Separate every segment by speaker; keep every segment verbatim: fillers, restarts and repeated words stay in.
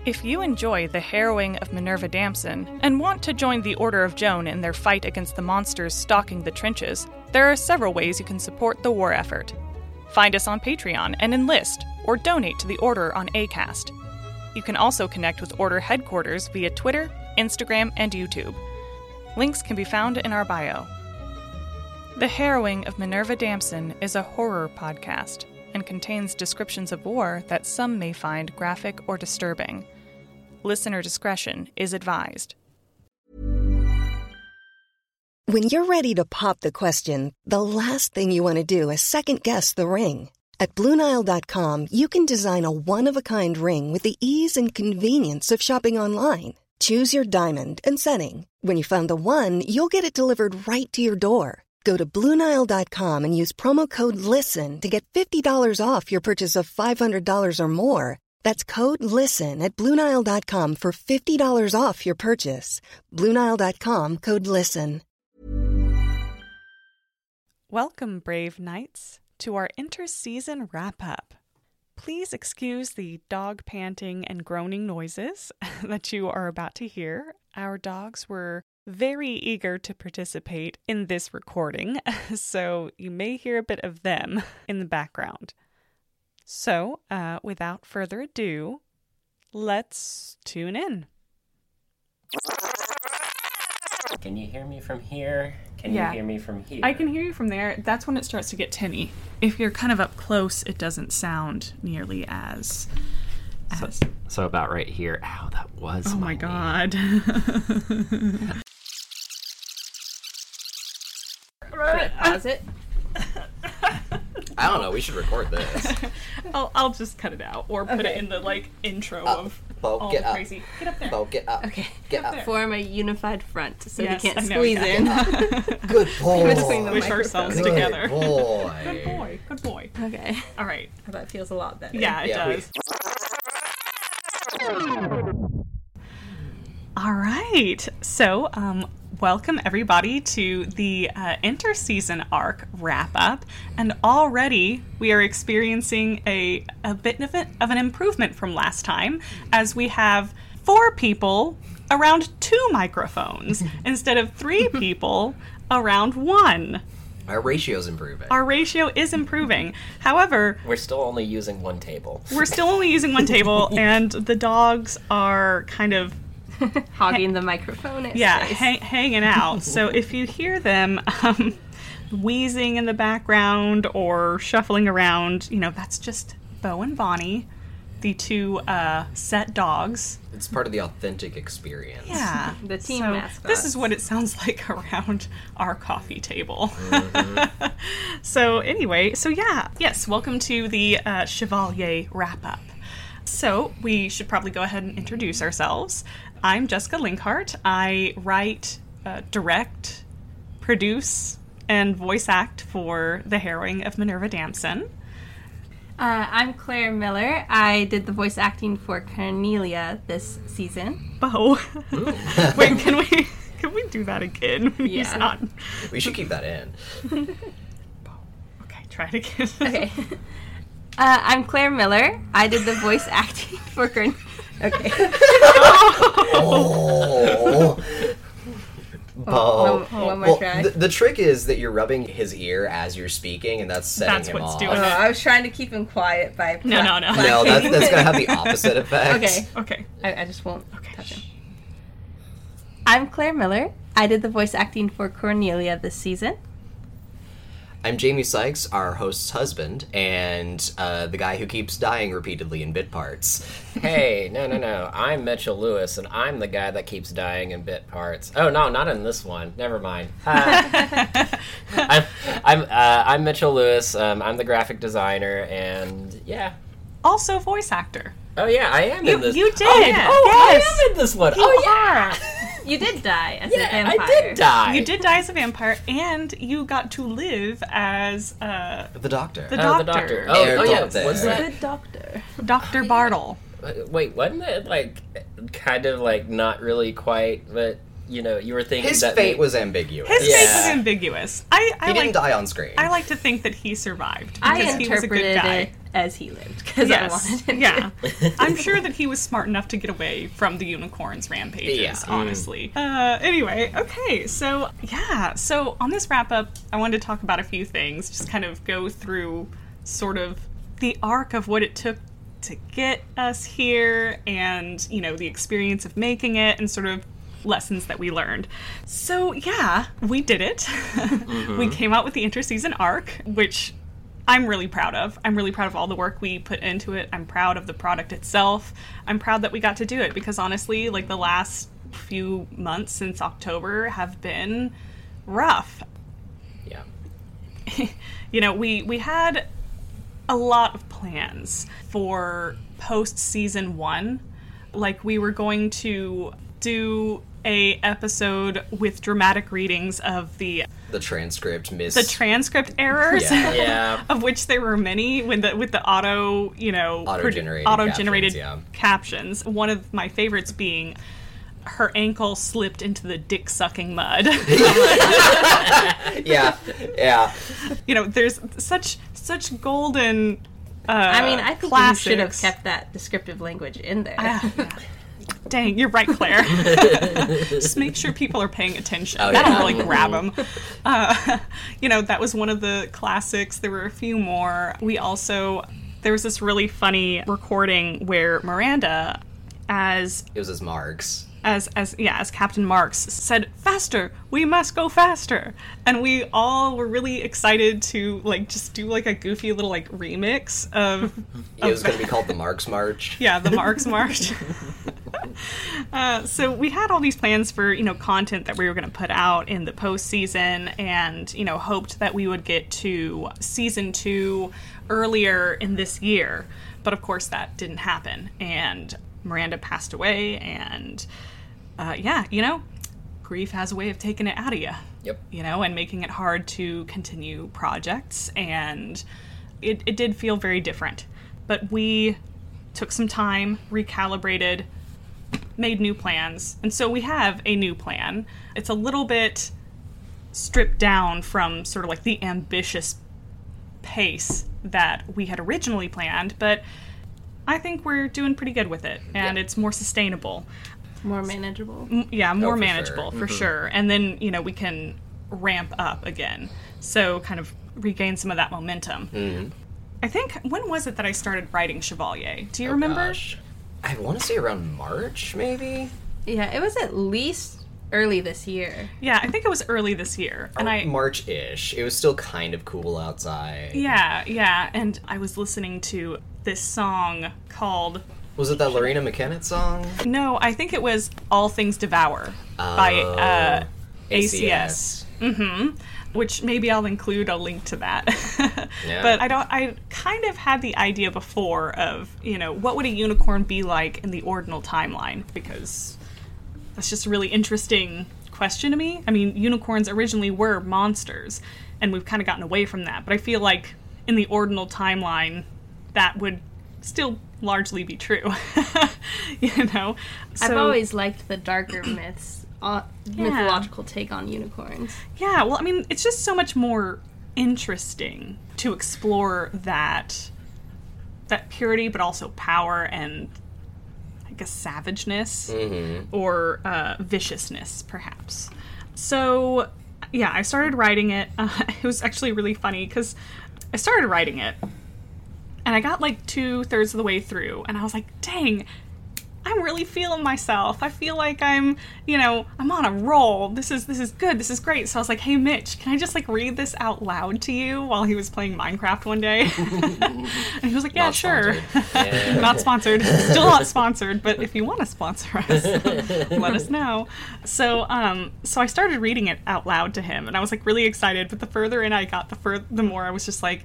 Speaker 1: If you enjoy The Harrowing of Minerva Damson and want to join the Order of Joan in their fight against the monsters stalking the trenches, there are several ways you can support the war effort. Find us on Patreon and enlist, or donate to the Order on Acast. You can also connect with Order headquarters via Twitter, Instagram, and YouTube. Links can be found in our bio. The Harrowing of Minerva Damson is a horror podcast and contains descriptions of war that some may find graphic or disturbing. Listener discretion is advised.
Speaker 2: When you're ready to pop the question, the last thing you want to do is second-guess the ring. At Blue Nile dot com, you can design a one-of-a-kind ring with the ease and convenience of shopping online. Choose your diamond and setting. When you find the one, you'll get it delivered right to your door. Go to Blue Nile dot com and use promo code LISTEN to get fifty dollars off your purchase of five hundred dollars or more. That's code LISTEN at Blue Nile dot com for fifty dollars off your purchase. Blue Nile dot com, code LISTEN.
Speaker 1: Welcome, brave knights, to our inter-season wrap-up. Please excuse the dog panting and groaning noises that you are about to hear. Our dogs were very eager to participate in this recording, so you may hear a bit of them in the background. So, uh, without further ado, let's tune in.
Speaker 3: Can you hear me from here? Can
Speaker 1: Yeah.
Speaker 3: you hear me from here?
Speaker 1: I can hear you from there. That's when it starts to get tinny. If you're kind of up close, it doesn't sound nearly as...
Speaker 3: So,
Speaker 1: as...
Speaker 3: so about right here. Ow, that was
Speaker 1: Oh my
Speaker 3: my
Speaker 1: god.
Speaker 4: Right, pause it.
Speaker 5: I don't know. We should record this.
Speaker 1: I'll, I'll just cut it out or put
Speaker 4: Okay.
Speaker 1: it in the like intro
Speaker 5: Up.
Speaker 1: of
Speaker 5: Bo,
Speaker 1: all
Speaker 5: get
Speaker 1: the
Speaker 5: up.
Speaker 1: crazy. Get up there.
Speaker 5: Bo, get up.
Speaker 4: Okay.
Speaker 5: Get up.
Speaker 1: there.
Speaker 4: Form a unified front so
Speaker 1: Yes,
Speaker 4: he can't
Speaker 1: I know,
Speaker 4: squeeze
Speaker 1: yeah.
Speaker 4: in.
Speaker 5: Good boy.
Speaker 4: Between the
Speaker 1: Push
Speaker 4: microphone.
Speaker 1: ourselves
Speaker 5: Good
Speaker 1: together.
Speaker 5: boy.
Speaker 1: Good boy. Good boy.
Speaker 4: Okay.
Speaker 1: All right.
Speaker 4: That feels a lot better.
Speaker 1: Yeah, it
Speaker 5: Yeah, we-
Speaker 1: does. All right. So, um, welcome everybody to the uh, inter-season arc wrap-up, and already we are experiencing a, a bit of, it, of an improvement from last time, as we have four people around two microphones instead of three people around one.
Speaker 5: Our ratio's improving.
Speaker 1: Our ratio is improving. However,
Speaker 3: We're still only using one table.
Speaker 1: we're still only using one table, and the dogs are kind of
Speaker 4: Hogging the microphone. At
Speaker 1: yeah,
Speaker 4: space.
Speaker 1: hang, hanging out. So if you hear them um, wheezing in the background or shuffling around, you know, that's just Bo and Bonnie, the two uh, set dogs.
Speaker 5: It's part of the authentic experience.
Speaker 1: Yeah.
Speaker 4: The team
Speaker 1: so
Speaker 4: mascots.
Speaker 1: This is what it sounds like around our coffee table.
Speaker 5: Mm-hmm.
Speaker 1: So anyway, so yeah, yes, welcome to the uh, Chevalier wrap-up. So we should probably go ahead and introduce ourselves. I'm Jessica Linkhart. I write, uh, direct, produce, and voice act for The Harrowing of Minerva Damson.
Speaker 4: Uh, I'm Claire Miller. I did the voice acting for Cornelia this season.
Speaker 1: Bo. Wait, can we can we do that again? He's
Speaker 4: Yeah.
Speaker 1: not.
Speaker 5: We should keep that in.
Speaker 1: Okay, try it again.
Speaker 4: Okay. Uh, I'm Claire Miller. I did the voice acting for Cornelia. Okay.
Speaker 5: Oh. Bo.
Speaker 4: One, one more
Speaker 5: Well,
Speaker 4: try.
Speaker 5: the, the trick is that you're rubbing his ear as you're speaking, and that's setting
Speaker 1: That's
Speaker 5: him
Speaker 1: what's
Speaker 5: off.
Speaker 1: doing
Speaker 4: Oh,
Speaker 1: it.
Speaker 4: I was trying to keep him quiet by.
Speaker 1: No, no, no.
Speaker 5: No, that's, that's going to have the opposite effect.
Speaker 4: Okay.
Speaker 1: Okay.
Speaker 4: I, I just won't
Speaker 1: Okay.
Speaker 4: touch him. I'm Claire Miller. I did the voice acting for Cornelia this season.
Speaker 5: I'm Jamie Sykes, our host's husband, and uh, the guy who keeps dying repeatedly in bit parts.
Speaker 3: Hey, no, no, no. I'm Mitchell Lewis, and I'm the guy that keeps dying in bit parts. Oh, no, not in this one. Never mind. Uh, I'm I'm, uh, I'm Mitchell Lewis. Um, I'm the graphic designer, and yeah.
Speaker 1: Also voice actor.
Speaker 3: Oh, yeah, I am
Speaker 1: You-
Speaker 3: in this.
Speaker 1: you did,
Speaker 3: Oh, yeah. Oh,
Speaker 1: yes.
Speaker 3: I am in this one.
Speaker 1: You
Speaker 3: oh, yeah.
Speaker 1: are.
Speaker 4: You did die as
Speaker 3: Yeah,
Speaker 4: a vampire.
Speaker 3: I did die.
Speaker 1: You did die as a vampire, and you got to live as uh,
Speaker 5: The doctor.
Speaker 1: the
Speaker 3: Oh,
Speaker 1: doctor,
Speaker 3: the doctor. Oh,
Speaker 5: Air
Speaker 3: oh yeah.
Speaker 5: doctor.
Speaker 3: What's that?
Speaker 4: Good doctor.
Speaker 1: Doctor Bartle.
Speaker 3: Wait, wasn't it, like, kind of, like, not really quite, but you know, you were thinking
Speaker 5: His
Speaker 3: that
Speaker 5: fate
Speaker 3: may-
Speaker 5: was ambiguous.
Speaker 1: His
Speaker 3: Yeah.
Speaker 1: fate was ambiguous. I, I
Speaker 5: He
Speaker 1: like,
Speaker 5: didn't die on screen.
Speaker 1: I like to think that he survived
Speaker 4: I
Speaker 1: because he was a good
Speaker 4: interpreted
Speaker 1: guy.
Speaker 4: it as he lived because I
Speaker 1: Yes.
Speaker 4: wanted him
Speaker 1: Yeah.
Speaker 4: to.
Speaker 1: I'm sure that he was smart enough to get away from the unicorns' rampages,
Speaker 5: Yeah.
Speaker 1: honestly. Uh, anyway, okay, so yeah, so on this wrap up, I wanted to talk about a few things, just kind of go through sort of the arc of what it took to get us here and, you know, the experience of making it and sort of lessons that we learned. So yeah, we did it. Mm-hmm. We came out with the interseason arc, which I'm really proud of. I'm really proud of all the work we put into it. I'm proud of the product itself. I'm proud that we got to do it because honestly, like the last few months since October have been rough.
Speaker 3: Yeah.
Speaker 1: You know, we we had a lot of plans for post season one. Like we were going to do a episode with dramatic readings of the
Speaker 5: the transcript miss.
Speaker 1: the transcript errors,
Speaker 5: Yeah.
Speaker 3: Yeah.
Speaker 1: of which there were many when the with the auto, you know,
Speaker 5: Auto-generated
Speaker 1: auto-generated
Speaker 5: captions,
Speaker 1: captions. One of my favorites being her ankle slipped into the dick-sucking mud.
Speaker 5: yeah, yeah.
Speaker 1: You know, there's such such golden. Uh,
Speaker 4: I mean, I think
Speaker 1: classics.
Speaker 4: you should have kept that descriptive language in there.
Speaker 1: Ah, yeah. Dang, you're right, Claire. Just make sure people are paying attention.
Speaker 5: Oh,
Speaker 1: That'll
Speaker 5: yeah.
Speaker 1: really grab them. Uh, you know, that was one of the classics. There were a few more. We also, there was this really funny recording where Miranda, as
Speaker 5: It was his marks.
Speaker 1: as as yeah as Captain Marks said, "Faster, we must go faster," and we all were really excited to like just do like a goofy little like remix of
Speaker 5: It was going to be called the Marks March.
Speaker 1: yeah the Marks March. Uh, so we had all these plans for, you know, content that we were going to put out in the postseason and, you know, hoped that we would get to season two earlier in this year. But of course that didn't happen. And Miranda passed away and, uh, yeah, you know, grief has a way of taking it out of you.
Speaker 3: Yep.
Speaker 1: You know, and making it hard to continue projects. And it, it did feel very different. But we took some time, recalibrated, made new plans, and so we have a new plan. It's a little bit stripped down from sort of like the ambitious pace that we had originally planned, but I think we're doing pretty good with it, and
Speaker 3: Yeah.
Speaker 1: it's more sustainable.
Speaker 4: More manageable.
Speaker 1: M- Yeah, more
Speaker 5: for
Speaker 1: manageable,
Speaker 5: sure.
Speaker 1: for sure. And then, you know, we can ramp up again, so kind of regain some of that momentum.
Speaker 5: Mm-hmm.
Speaker 1: I think, when was it that I started writing Chevalier? Do you
Speaker 5: Oh,
Speaker 1: remember?
Speaker 5: gosh. I want to say around March, maybe?
Speaker 4: Yeah, it was at least early this year.
Speaker 1: Yeah, I think it was early this year. And I
Speaker 5: March-ish. It was still kind of cool outside.
Speaker 1: Yeah, yeah, and I was listening to this song called
Speaker 5: Was it that Lorena McKennitt song?
Speaker 1: No, I think it was All Things Devour by uh, A C S.
Speaker 5: A C S.
Speaker 1: Mm-hmm. Which maybe I'll include a link to that.
Speaker 5: Yeah.
Speaker 1: But I don't I kind of had the idea before of, you know, what would a unicorn be like in the ordinal timeline? Because that's just a really interesting question to me. I mean, unicorns originally were monsters, and we've kind of gotten away from that. But I feel like in the ordinal timeline, that would still largely be true. You know?
Speaker 4: I've
Speaker 1: So-
Speaker 4: always liked the darker myths, uh, mythological take on unicorns.
Speaker 1: Yeah, well, I mean, it's just so much more interesting to explore that that purity, but also power and, I guess, savageness
Speaker 5: Mm-hmm.
Speaker 1: or uh, viciousness, perhaps. So, yeah, I started writing it. Uh, it was actually really funny because I started writing it, and I got like two thirds of the way through, and I was like, dang, I'm really feeling myself. I feel like I'm, you know, I'm on a roll. This is this is good. This is great. So I was like, hey, Mitch, can I just like read this out loud to you while he was playing Minecraft one day? And he was like, yeah,
Speaker 5: Not
Speaker 1: sure.
Speaker 5: sponsored.
Speaker 3: Yeah.
Speaker 1: Not sponsored. Still not sponsored, but if you want to sponsor us, let us know. So, um, so I started reading it out loud to him, and I was like really excited. But the further in I got, the fur- the more I was just like,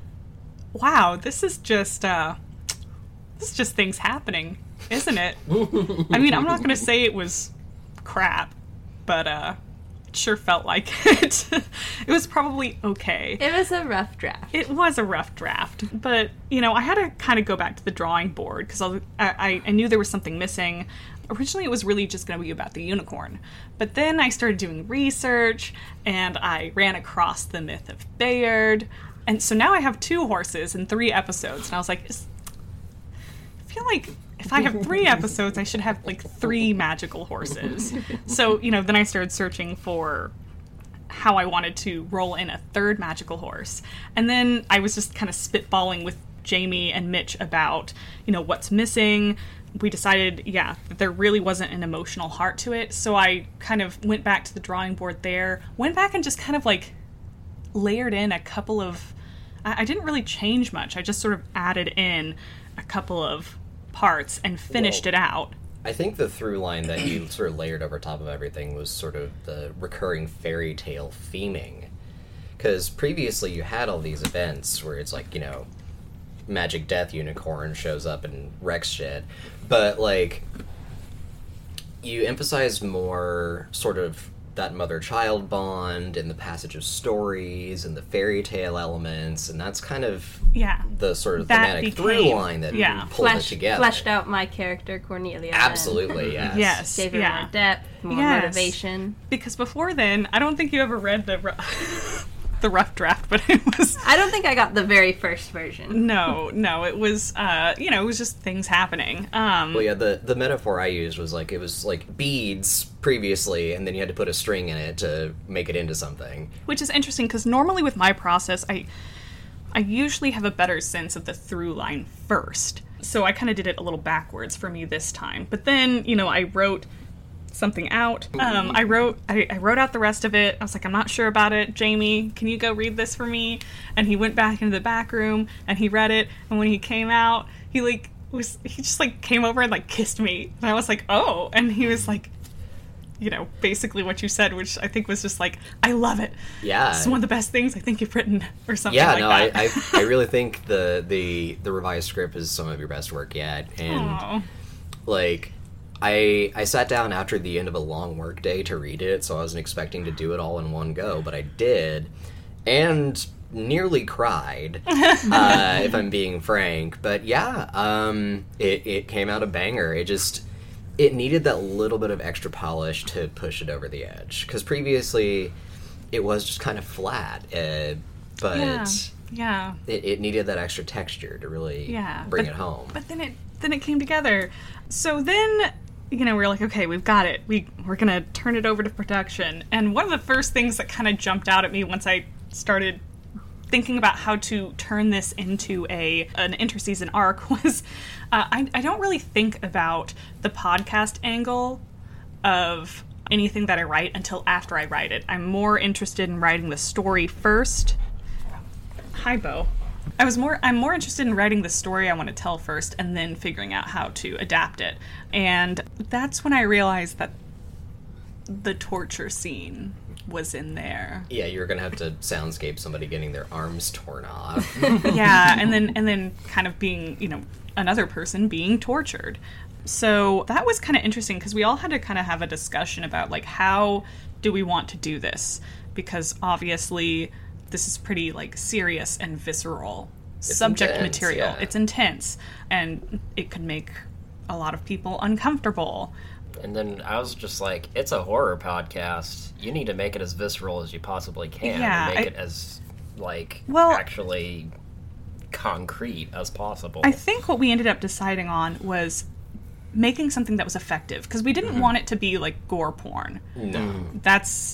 Speaker 1: wow, this is just, uh, this is just things happening, isn't it? I mean, I'm not going to say it was crap, but, uh, sure felt like it. It was probably okay.
Speaker 4: It was a rough draft.
Speaker 1: It was a rough draft, but, you know, I had to kind of go back to the drawing board because I, I, I knew there was something missing. Originally, it was really just going to be about the unicorn, but then I started doing research, and I ran across the myth of Bayard, and so now I have two horses in three episodes, and I was like, is, I feel like if I have three episodes, I should have, like, three magical horses. So, you know, then I started searching for how I wanted to roll in a third magical horse. And then I was just kind of spitballing with Jamie and Mitch about, you know, what's missing. We decided, yeah, that there really wasn't an emotional heart to it. So I kind of went back to the drawing board there, went back and just kind of, like, layered in a couple of... I, I didn't really change much. I just sort of added in a couple of parts and finished
Speaker 5: Well,
Speaker 1: it out.
Speaker 5: I think the through line that you sort of layered over top of everything was sort of the recurring fairy tale theming. Because previously you had all these events where it's like, you know, Magic Death Unicorn shows up and wrecks shit. But, like, you emphasized more sort of that mother-child bond and the passage of stories and the fairy tale elements, and that's kind of
Speaker 1: Yeah.
Speaker 5: the sort of
Speaker 1: That
Speaker 5: thematic
Speaker 1: became-
Speaker 5: through line that
Speaker 1: yeah.
Speaker 5: pulled
Speaker 4: Flesh,
Speaker 5: it together.
Speaker 4: fleshed out my character, Cornelia.
Speaker 5: Absolutely, yes.
Speaker 1: Yes.
Speaker 4: And gave her
Speaker 1: yeah.
Speaker 4: more depth, more
Speaker 1: Yes.
Speaker 4: motivation.
Speaker 1: Because before then, I don't think you ever read the ru- the rough draft, but it was...
Speaker 4: I don't think I got the very first version.
Speaker 1: No, no, it was, uh, you know, it was just things happening. Um,
Speaker 5: Well, yeah, the, the metaphor I used was like, it was like beads previously, and then you had to put a string in it to make it into something.
Speaker 1: Which is interesting, because normally with my process, I I usually have a better sense of the through line first. So I kind of did it a little backwards for me this time. But then, you know, I wrote something out. Um, I wrote I, I wrote out the rest of it. I was like, I'm not sure about it. Jamie, can you go read this for me? And he went back into the back room and he read it. And when he came out, he like was he just like came over and like kissed me. And I was like, oh. And he was like, you know, basically what you said, which I think was just like, I love it.
Speaker 5: Yeah.
Speaker 1: It's one of the best things I think you've written, or something
Speaker 5: Yeah,
Speaker 1: like
Speaker 5: no,
Speaker 1: that.
Speaker 5: I, I I really think the, the the revised script is some of your best work yet. And
Speaker 1: Aw.
Speaker 5: like I I sat down after the end of a long work day to read it, so I wasn't expecting to do it all in one go, but I did, and nearly cried, uh, if I'm being frank. But yeah, um, it it came out a banger. It just it needed that little bit of extra polish to push it over the edge, because previously it was just kind of flat, uh, but
Speaker 1: Yeah. Yeah.
Speaker 5: it, it needed that extra texture to really
Speaker 1: Yeah.
Speaker 5: bring
Speaker 1: but,
Speaker 5: it home.
Speaker 1: But then it then it came together. So then, you know, we we're like, okay, we've got it. We we're gonna turn it over to production. And one of the first things that kind of jumped out at me once I started thinking about how to turn this into a an interseason arc was uh, I, I don't really think about the podcast angle of anything that I write until after I write it. I'm more interested in writing the story first. Hi, Bo. I was more I'm more interested in writing the story I want to tell first and then figuring out how to adapt it. And that's when I realized that the torture scene was in there.
Speaker 5: Yeah, you're gonna have to soundscape somebody getting their arms torn off.
Speaker 1: Yeah, and then and then kind of being, you know, another person being tortured. So that was kind of interesting because we all had to kind of have a discussion about like how do we want to do this, because obviously this is pretty like serious and visceral subject
Speaker 5: intense,
Speaker 1: material.
Speaker 5: yeah.
Speaker 1: It's intense and it could make a lot of people uncomfortable.
Speaker 3: And then I was just like, it's a horror podcast. You need to make it as visceral as you possibly can.
Speaker 1: Yeah,
Speaker 3: and make
Speaker 1: I-
Speaker 3: it as, like,
Speaker 1: Well-
Speaker 3: actually concrete as possible.
Speaker 1: I think what we ended up deciding on was making something that was effective, because we didn't want it to be like gore porn.
Speaker 5: No.
Speaker 1: That's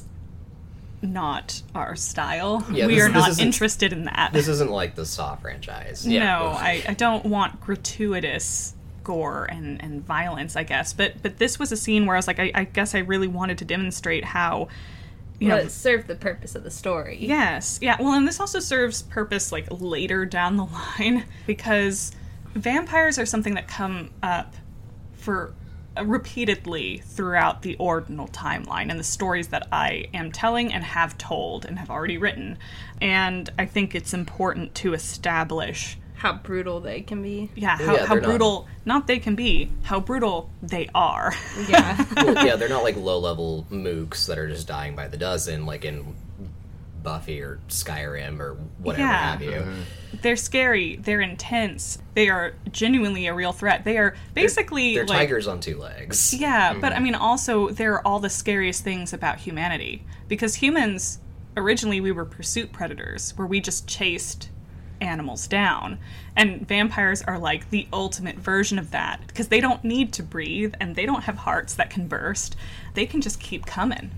Speaker 1: not our style.
Speaker 5: Yeah,
Speaker 1: we
Speaker 5: this-
Speaker 1: are
Speaker 5: this
Speaker 1: not
Speaker 5: isn't-
Speaker 1: interested in that.
Speaker 5: This isn't like the Saw franchise.
Speaker 3: Yeah.
Speaker 1: No, I, I don't want gratuitous gore and, and violence, I guess. But but this was a scene where I was like, I, I guess I really wanted to demonstrate how, you
Speaker 4: Well,
Speaker 1: know,
Speaker 4: it served the purpose of the story.
Speaker 1: yes, yeah. Well, and this also serves purpose like later down the line, because vampires are something that come up for uh, repeatedly throughout the ordinal timeline and the stories that I am telling and have told and have already written. And I think it's important to establish
Speaker 4: how brutal they can be.
Speaker 1: Yeah, how,
Speaker 5: Yeah,
Speaker 1: how
Speaker 5: they're not-
Speaker 1: brutal, not they can be, how brutal they are.
Speaker 4: Yeah.
Speaker 5: Well, yeah, they're not like low-level mooks that are just dying by the dozen, like in Buffy or Skyrim or whatever
Speaker 1: Yeah.
Speaker 5: have you.
Speaker 1: They're scary, they're intense, they are genuinely a real threat. They are basically
Speaker 5: They're
Speaker 1: like...
Speaker 5: tigers on two legs.
Speaker 1: Yeah, but I mean, also, they're all the scariest things about humanity. Because humans, originally, we were pursuit predators, where we just chased animals down. And vampires are like the ultimate version of that, because they don't need to breathe, and they don't have hearts that can burst. They can just keep coming.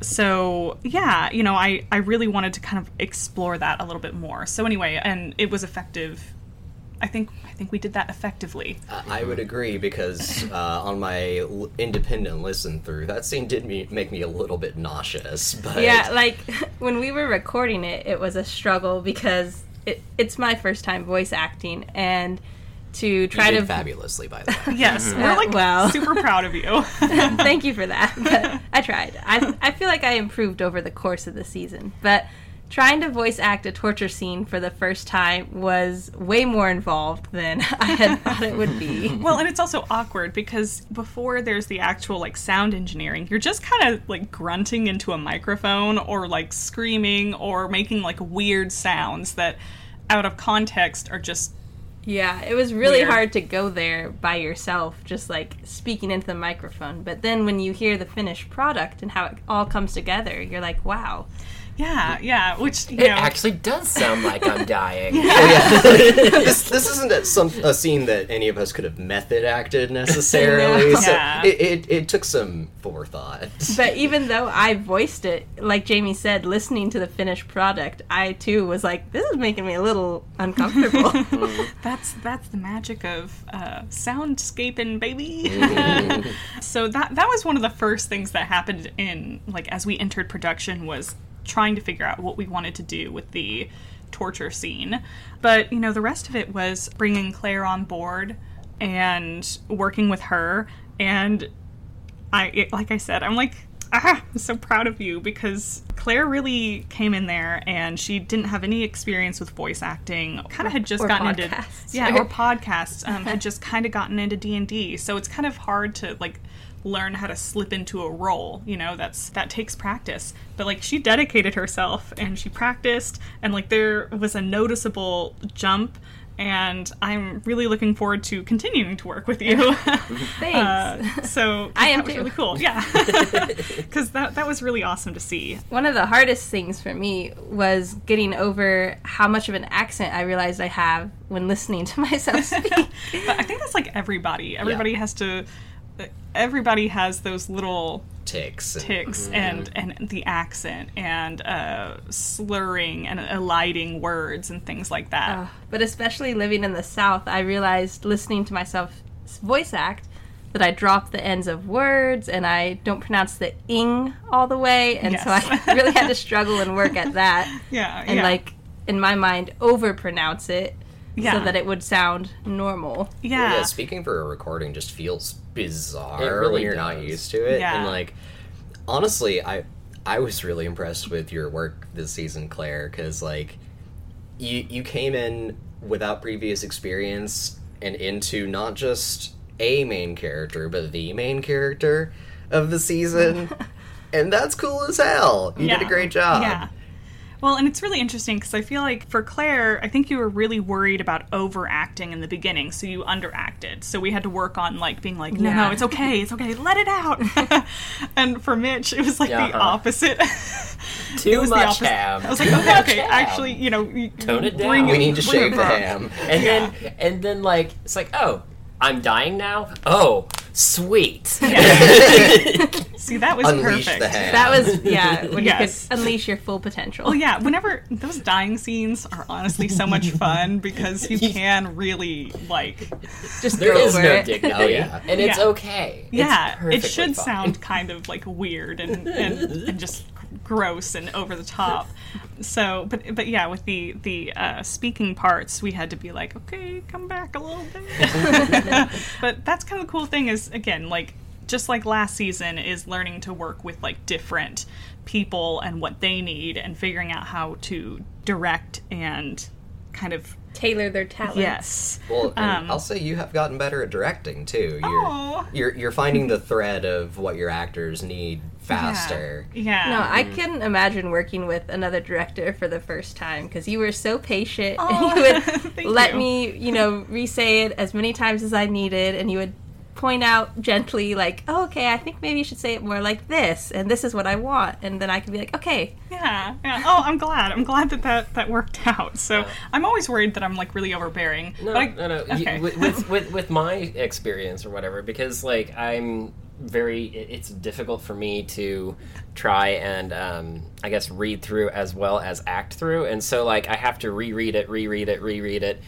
Speaker 1: So, yeah, you know, I, I really wanted to kind of explore that a little bit more. So anyway, and it was effective. I think I think we did that effectively.
Speaker 5: Uh, I would agree because uh, on my l- independent listen through, that scene did me, make me a little bit nauseous. But
Speaker 4: Yeah, like when we were recording it, it was a struggle because it, it's my first time voice acting, and to
Speaker 5: you
Speaker 4: try
Speaker 5: did
Speaker 4: to
Speaker 5: fabulously, by the way.
Speaker 1: Yes, we're
Speaker 4: Uh,
Speaker 1: like
Speaker 4: well.
Speaker 1: super proud of you.
Speaker 4: Thank you for that. But I tried. I I feel like I improved over the course of the season, but trying to voice act a torture scene for the first time was way more involved than I had thought it would be.
Speaker 1: Well, and it's also awkward because before there's the actual like sound engineering, you're just kind of like grunting into a microphone or like screaming or making like weird sounds that out of context are just
Speaker 4: Yeah, it was really
Speaker 1: Weird.
Speaker 4: hard to go there by yourself, just like speaking into the microphone. But then when you hear the finished product and how it all comes together, you're like, wow.
Speaker 1: yeah, yeah, which you
Speaker 3: It
Speaker 1: know
Speaker 3: actually does sound like I'm dying.
Speaker 5: Oh, yeah. this, this isn't a, some, a scene that any of us could have method acted necessarily.
Speaker 4: No.
Speaker 5: So
Speaker 1: Yeah.
Speaker 5: it, it, it took some forethought.
Speaker 4: But even though I voiced it, like Jamie said, listening to the finished product, I too was like, this is making me a little uncomfortable.
Speaker 1: that's that's the magic of uh, soundscaping, baby. So that that was one of the first things that happened in like as we entered production was trying to figure out what we wanted to do with the torture scene. But you know, the rest of it was bringing Claire on board and working with her. And I, it, like I said, I'm like, ah, I'm so proud of you because Claire really came in there and she didn't have any experience with voice acting. Kind of had just
Speaker 4: Or
Speaker 1: gotten
Speaker 4: podcasts.
Speaker 1: into yeah, or podcasts. Um, had just kind of gotten into D and D, so it's kind of hard to like learn how to slip into a role. You know, that's that takes practice. But like she dedicated herself and she practiced, and like there was a noticeable jump. And I'm really looking forward to continuing to work with you.
Speaker 4: Thanks.
Speaker 1: Uh, so
Speaker 4: I am
Speaker 1: that was
Speaker 4: too.
Speaker 1: really cool. Yeah, because that that was really awesome to see.
Speaker 4: One of the hardest things for me was getting over how much of an accent I realized I have when listening to myself speak.
Speaker 1: But I think that's like everybody. Everybody has to. Everybody has those little
Speaker 5: Ticks. and-
Speaker 1: ticks and and the accent and uh, slurring and eliding words and things like that.
Speaker 4: Uh, but especially living in the South, I realized listening to myself voice act that I drop the ends of words and I don't pronounce the ing all the way, and so
Speaker 1: Yes.
Speaker 4: I really had to struggle and work at that.
Speaker 1: Yeah,
Speaker 4: and
Speaker 1: yeah.
Speaker 4: like in my mind, over pronounce it
Speaker 1: Yeah.
Speaker 4: so that it would sound normal.
Speaker 1: yeah.
Speaker 5: Well, yeah, speaking for a recording just feels bizarre
Speaker 3: It really
Speaker 5: when you're not
Speaker 3: does.
Speaker 5: used to it.
Speaker 1: Yeah.
Speaker 5: And like, honestly, I I was really impressed with your work this season, Claire, because like, you you came in without previous experience and into not just a main character, but the main character of the season, and that's cool as hell. You did a
Speaker 1: Yeah.
Speaker 5: great job.
Speaker 1: Yeah. Well, and it's really interesting because I feel like for Claire, I think you were really worried about overacting in the beginning, so you underacted. So we had to work on like being like, no,
Speaker 4: Yeah.
Speaker 1: no, it's okay, it's okay, let it out. And for Mitch, it was like the
Speaker 3: Uh-huh.
Speaker 1: opposite.
Speaker 3: Too
Speaker 1: It was the
Speaker 3: much
Speaker 1: opposite.
Speaker 3: ham.
Speaker 1: I was like,
Speaker 3: Too
Speaker 1: okay,
Speaker 3: much
Speaker 1: okay,
Speaker 3: ham.
Speaker 1: actually, you know, you-
Speaker 3: Tone it
Speaker 1: bring
Speaker 3: down.
Speaker 5: We need to
Speaker 1: bring
Speaker 5: shave
Speaker 1: it
Speaker 5: the
Speaker 1: back.
Speaker 5: ham.
Speaker 3: And then, and then, like, it's like, oh, I'm dying now? Oh, sweet.
Speaker 1: See, that was
Speaker 5: Unleash
Speaker 1: perfect.
Speaker 5: the ham.
Speaker 4: That was, yeah, when
Speaker 1: Yes.
Speaker 4: you could unleash your full potential.
Speaker 1: Well, yeah, whenever those dying scenes are honestly so much fun because you can really like,
Speaker 4: Just
Speaker 3: There
Speaker 4: go
Speaker 3: is
Speaker 4: over
Speaker 3: no
Speaker 4: it.
Speaker 3: dignity.
Speaker 5: Oh, yeah.
Speaker 3: And it's
Speaker 1: Yeah.
Speaker 3: okay.
Speaker 1: yeah,
Speaker 3: it's
Speaker 1: it
Speaker 3: perfectly
Speaker 1: should
Speaker 3: fine.
Speaker 1: sound kind of like weird and, and, and just gross and over the top. So, but but yeah, with the the uh, speaking parts, we had to be like, okay, come back a little bit. But that's kind of the cool thing is again, like just like last season, is learning to work with like different people and what they need and figuring out how to direct and kind of
Speaker 4: tailor their talents.
Speaker 1: Yes.
Speaker 5: Well, and
Speaker 1: Um,
Speaker 5: I'll say you have gotten better at directing too. You're,
Speaker 1: Aw.
Speaker 5: you're you're finding the thread of what your actors need faster.
Speaker 1: Yeah.
Speaker 4: No, I couldn't imagine working with another director for the first time because you were so patient
Speaker 1: Aw,
Speaker 4: and you would
Speaker 1: thank
Speaker 4: let
Speaker 1: you.
Speaker 4: me, you know, re-say it as many times as I needed, and you would point out gently, like, oh, okay, I think maybe you should say it more like this, and this is what I want, and then I could be like, okay.
Speaker 1: Yeah, yeah. Oh, I'm glad. I'm glad that that, that worked out. So I'm always worried that I'm like really overbearing.
Speaker 3: No,
Speaker 1: but I,
Speaker 3: no, no.
Speaker 1: Okay.
Speaker 3: You, with, with, with with my experience or whatever, because like I'm very, it- it's difficult for me to try and um, I guess read through as well as act through, and so like I have to reread it, reread it, reread it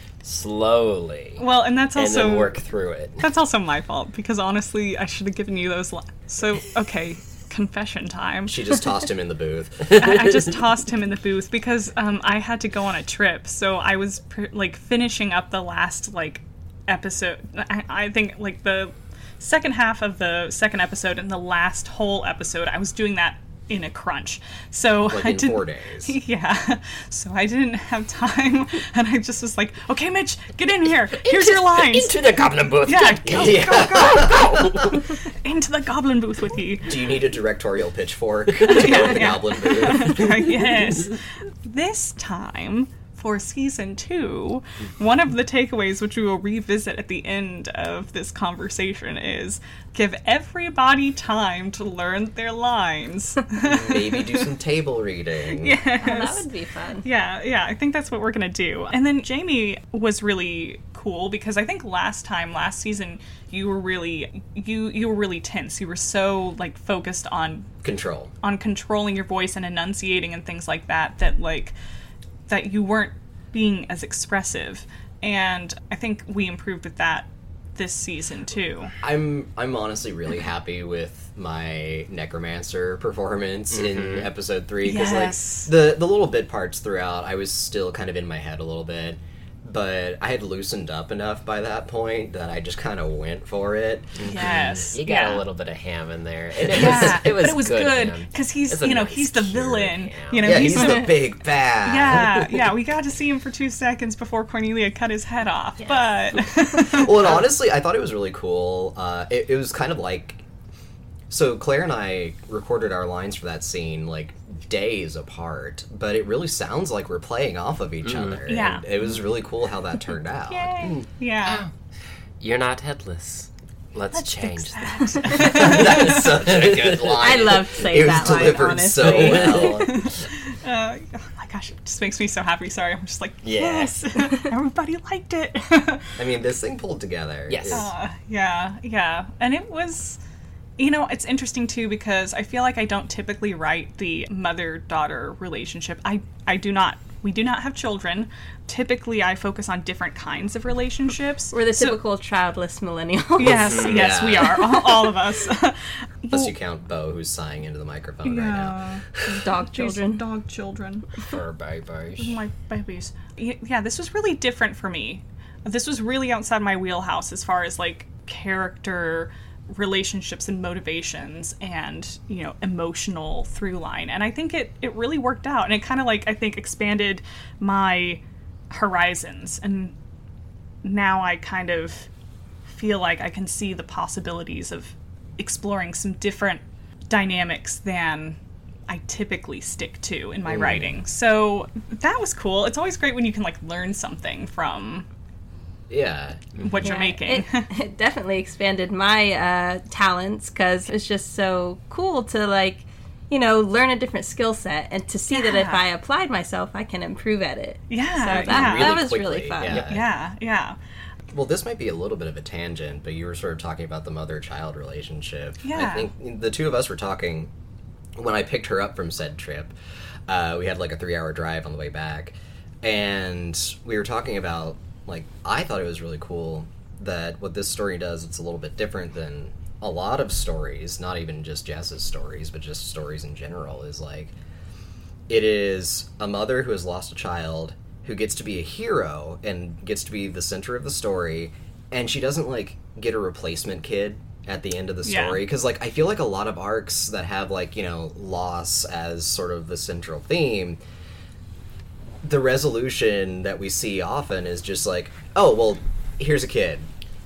Speaker 3: slowly,
Speaker 1: Well, and that's
Speaker 3: and
Speaker 1: also
Speaker 3: then work through it.
Speaker 1: that's also my fault because honestly, I should have given you those. Li- so okay, confession time.
Speaker 5: She just tossed him in the booth.
Speaker 1: I, I just tossed him in the booth because um, I had to go on a trip, so I was pr- like finishing up the last like episode. I, I think like the second half of the second episode and the last whole episode. I was doing that in a crunch, so
Speaker 5: Like
Speaker 1: I
Speaker 5: in
Speaker 1: didn't,
Speaker 5: four days.
Speaker 1: Yeah, so I didn't have time, and I just was like, "Okay, Mitch, get in here. Here's your lines."
Speaker 3: Into the goblin booth.
Speaker 1: Yeah,
Speaker 3: Get-
Speaker 1: go,
Speaker 3: yeah.
Speaker 1: go, go, go. Into the goblin booth with you.
Speaker 5: Do you need a directorial pitchfork to go in the
Speaker 1: yeah.
Speaker 5: goblin booth?
Speaker 1: Yes. This time, for season two, one of the takeaways which we will revisit at the end of this conversation is give everybody time to learn their lines.
Speaker 5: Maybe do some table reading.
Speaker 4: Oh, that would be fun.
Speaker 1: Yeah, yeah, I think that's what we're gonna do. And then Jamie was really cool because I think last time, last season, you were really you you were really tense. You were so like focused on
Speaker 5: Control.
Speaker 1: on controlling your voice and enunciating and things like that that like that you weren't being as expressive. And I think we improved with that this season too.
Speaker 5: I'm I'm honestly really happy with my necromancer performance in episode three because
Speaker 1: Yes.
Speaker 5: like the the little bit parts throughout, I was still kind of in my head a little bit, but I had loosened up enough by that point that I just kind of went for it.
Speaker 1: Yes.
Speaker 3: You got
Speaker 1: yeah.
Speaker 3: a little bit of ham in there. And it
Speaker 1: Yeah,
Speaker 3: was, it was
Speaker 1: but it was good
Speaker 3: ham.
Speaker 1: because he's,
Speaker 3: It's a
Speaker 1: you know,
Speaker 3: nice,
Speaker 1: he's the
Speaker 3: cured
Speaker 1: villain.
Speaker 3: ham.
Speaker 1: You know,
Speaker 5: Yeah,
Speaker 1: he's,
Speaker 5: he's the big bad.
Speaker 1: yeah, yeah. We got to see him for two seconds before Cornelia cut his head off. But
Speaker 5: Well, and honestly, I thought it was really cool. Uh, it, it was kind of like, so Claire and I recorded our lines for that scene like days apart, but it really sounds like we're playing off of each other.
Speaker 1: Yeah.
Speaker 5: And it was really cool how that turned out.
Speaker 1: yay. Yeah.
Speaker 3: You're not headless. Let's,
Speaker 1: Let's
Speaker 3: change
Speaker 1: fix
Speaker 3: that.
Speaker 5: That is such a good line.
Speaker 4: I love saying
Speaker 5: it was
Speaker 4: that line,
Speaker 5: delivered
Speaker 4: honestly.
Speaker 5: so well.
Speaker 1: Uh, oh my gosh, it just makes me so happy. Sorry, I'm just like,
Speaker 3: Yeah.
Speaker 1: yes, everybody liked it.
Speaker 5: I mean, this thing pulled together.
Speaker 3: Yes.
Speaker 5: It's-
Speaker 1: Uh, yeah, yeah. And it was, you know, it's interesting too because I feel like I don't typically write the mother-daughter relationship. I, I do not. We do not have children. Typically, I focus on different kinds of relationships.
Speaker 4: We're the
Speaker 1: So-
Speaker 4: typical childless millennials.
Speaker 1: Yes, yes, we
Speaker 5: Yeah.
Speaker 1: are. All, all of us.
Speaker 5: Unless you count Bo, who's sighing into the microphone right now.
Speaker 1: Yeah.
Speaker 4: Dog
Speaker 1: These
Speaker 4: children.
Speaker 1: Dog children.
Speaker 3: For babies.
Speaker 1: My babies. Y- Yeah, this was really different for me. This was really outside my wheelhouse as far as like character relationships and motivations and, you know, emotional through line. And I think it, it really worked out. And it kind of like, I think, expanded my horizons. And now I kind of feel like I can see the possibilities of exploring some different dynamics than I typically stick to in my writing. So that was cool. It's always great when you can like learn something from
Speaker 5: Yeah.
Speaker 1: what you're
Speaker 4: Yeah,
Speaker 1: making.
Speaker 4: It, it definitely expanded my uh, talents because it's just so cool to like, you know, learn a different skill set and to see that if
Speaker 1: Yeah.
Speaker 4: I applied myself, I can improve at it.
Speaker 1: Yeah,
Speaker 4: so that,
Speaker 1: yeah.
Speaker 4: that
Speaker 5: Really
Speaker 4: was really
Speaker 5: quickly,
Speaker 4: fun.
Speaker 5: yeah.
Speaker 1: yeah, yeah.
Speaker 5: Well, this might be a little bit of a tangent, but you were sort of talking about the mother-child relationship.
Speaker 1: Yeah.
Speaker 5: I think the two of us were talking when I picked her up from said trip. Uh, we had like a three-hour drive on the way back, and we were talking about, like, I thought it was really cool that what this story does, it's a little bit different than a lot of stories, not even just Jess's stories, but just stories in general, is like, it is a mother who has lost a child who gets to be a hero and gets to be the center of the story, and she doesn't like get a replacement kid at the end of the
Speaker 1: Yeah.
Speaker 5: story, because like I feel like a lot of arcs that have like, you know, loss as sort of the central theme, the resolution that we see often is just like, oh, well, here's a kid.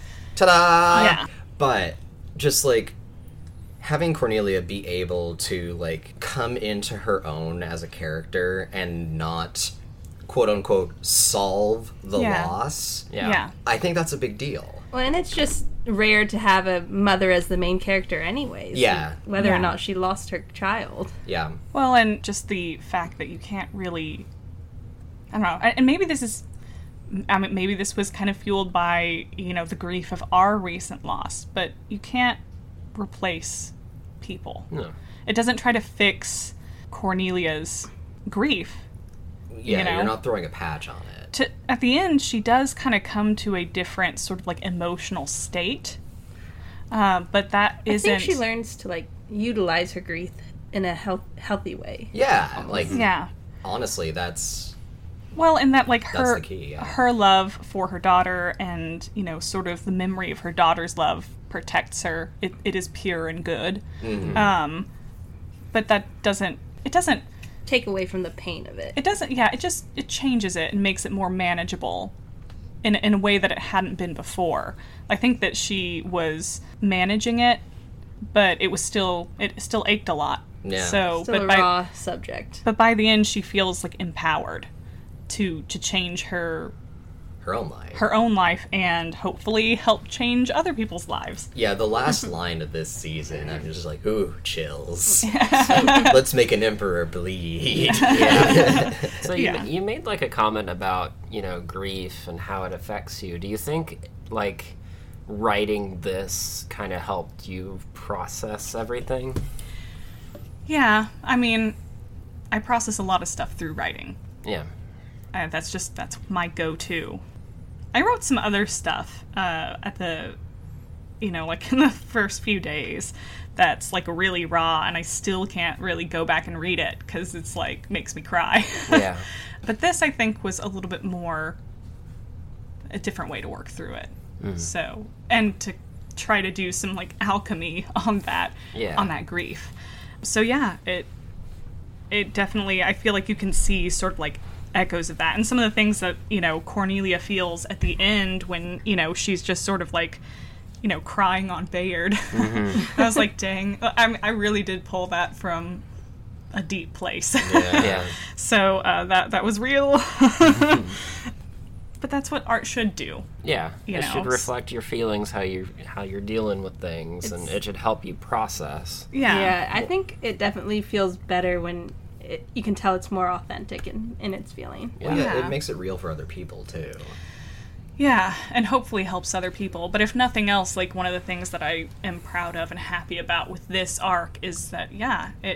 Speaker 5: Ta-da!
Speaker 1: Yeah.
Speaker 5: But just, like, having Cornelia be able to, like, come into her own as a character and not, quote-unquote, solve the
Speaker 1: Yeah.
Speaker 5: loss,
Speaker 3: Yeah.
Speaker 1: Yeah.
Speaker 5: I think that's a big deal.
Speaker 4: Well, and it's just rare to have a mother as the main character anyways.
Speaker 5: Yeah.
Speaker 4: Whether
Speaker 1: Yeah.
Speaker 4: or not she lost her child.
Speaker 5: Yeah.
Speaker 1: Well, and just the fact that you can't really, I don't know, and maybe this is, I mean, maybe this was kind of fueled by, you know, the grief of our recent loss, but you can't replace people.
Speaker 3: No.
Speaker 1: It doesn't try to fix Cornelia's grief.
Speaker 5: Yeah,
Speaker 1: You know?
Speaker 5: you're not throwing a patch on it.
Speaker 1: To, at the end, she does kind of come to a different sort of like emotional state, uh, but that
Speaker 4: I
Speaker 1: isn't.
Speaker 4: think she learns to, like, utilize her grief in a health, healthy way.
Speaker 5: Yeah, like,
Speaker 1: Yeah.
Speaker 5: honestly, that's...
Speaker 1: Well, and that like her
Speaker 5: the key, yeah.
Speaker 1: her love for her daughter and, you know, sort of the memory of her daughter's love protects her. It it is pure and good.
Speaker 5: Mm-hmm.
Speaker 1: Um, but that doesn't it doesn't
Speaker 4: Take away from the pain of it.
Speaker 1: it doesn't yeah, it just it changes it and makes it more manageable in in a way that it hadn't been before. I think that she was managing it, but it was still it still ached a lot.
Speaker 5: Yeah.
Speaker 1: So
Speaker 4: Still
Speaker 1: but
Speaker 4: a
Speaker 1: by
Speaker 4: raw subject.
Speaker 1: but by the end she feels like empowered to to change her
Speaker 5: her own life.
Speaker 1: her own life and hopefully help change other people's lives.
Speaker 5: Yeah, the last line of this season, I'm just like, ooh, chills. So, let's make an emperor bleed. Yeah.
Speaker 3: So you,
Speaker 1: Yeah.
Speaker 3: you made like a comment about, you know, grief and how it affects you. Do you think like writing this kind of helped you process everything?
Speaker 1: Yeah, I mean, I process a lot of stuff through writing.
Speaker 3: Yeah.
Speaker 1: Uh, that's just that's my go-to. I wrote some other stuff uh, at the, you know, like in the first few days. That's like really raw, and I still can't really go back and read it because it's like makes me cry.
Speaker 3: Yeah.
Speaker 1: But this, I think, was a little bit more a different way to work through it. So, and to try to do some like alchemy on that,
Speaker 3: Yeah.
Speaker 1: on that grief. So yeah, it it definitely, I feel like you can see sort of like echoes of that, and some of the things that, you know, Cornelia feels at the end when, you know, she's just sort of like, you know, crying on Bayard. Mm-hmm. I was like, dang, I, I really did pull that from a deep place.
Speaker 5: Yeah.
Speaker 3: Yeah.
Speaker 1: So uh, that that was real. But that's what art should do.
Speaker 3: Yeah.
Speaker 1: You
Speaker 3: it
Speaker 1: know,
Speaker 3: should
Speaker 1: s-
Speaker 3: reflect your feelings, how you how you're dealing with things, and
Speaker 4: It's-
Speaker 3: it should help you process.
Speaker 1: Yeah.
Speaker 4: Yeah, I think it definitely feels better when it, you can tell it's more authentic in, in its feeling.
Speaker 5: Well, yeah,
Speaker 1: Yeah.
Speaker 5: it makes it real for other people, too.
Speaker 1: Yeah, and hopefully helps other people. But if nothing else, like one of the things that I am proud of and happy about with this arc is that, yeah, it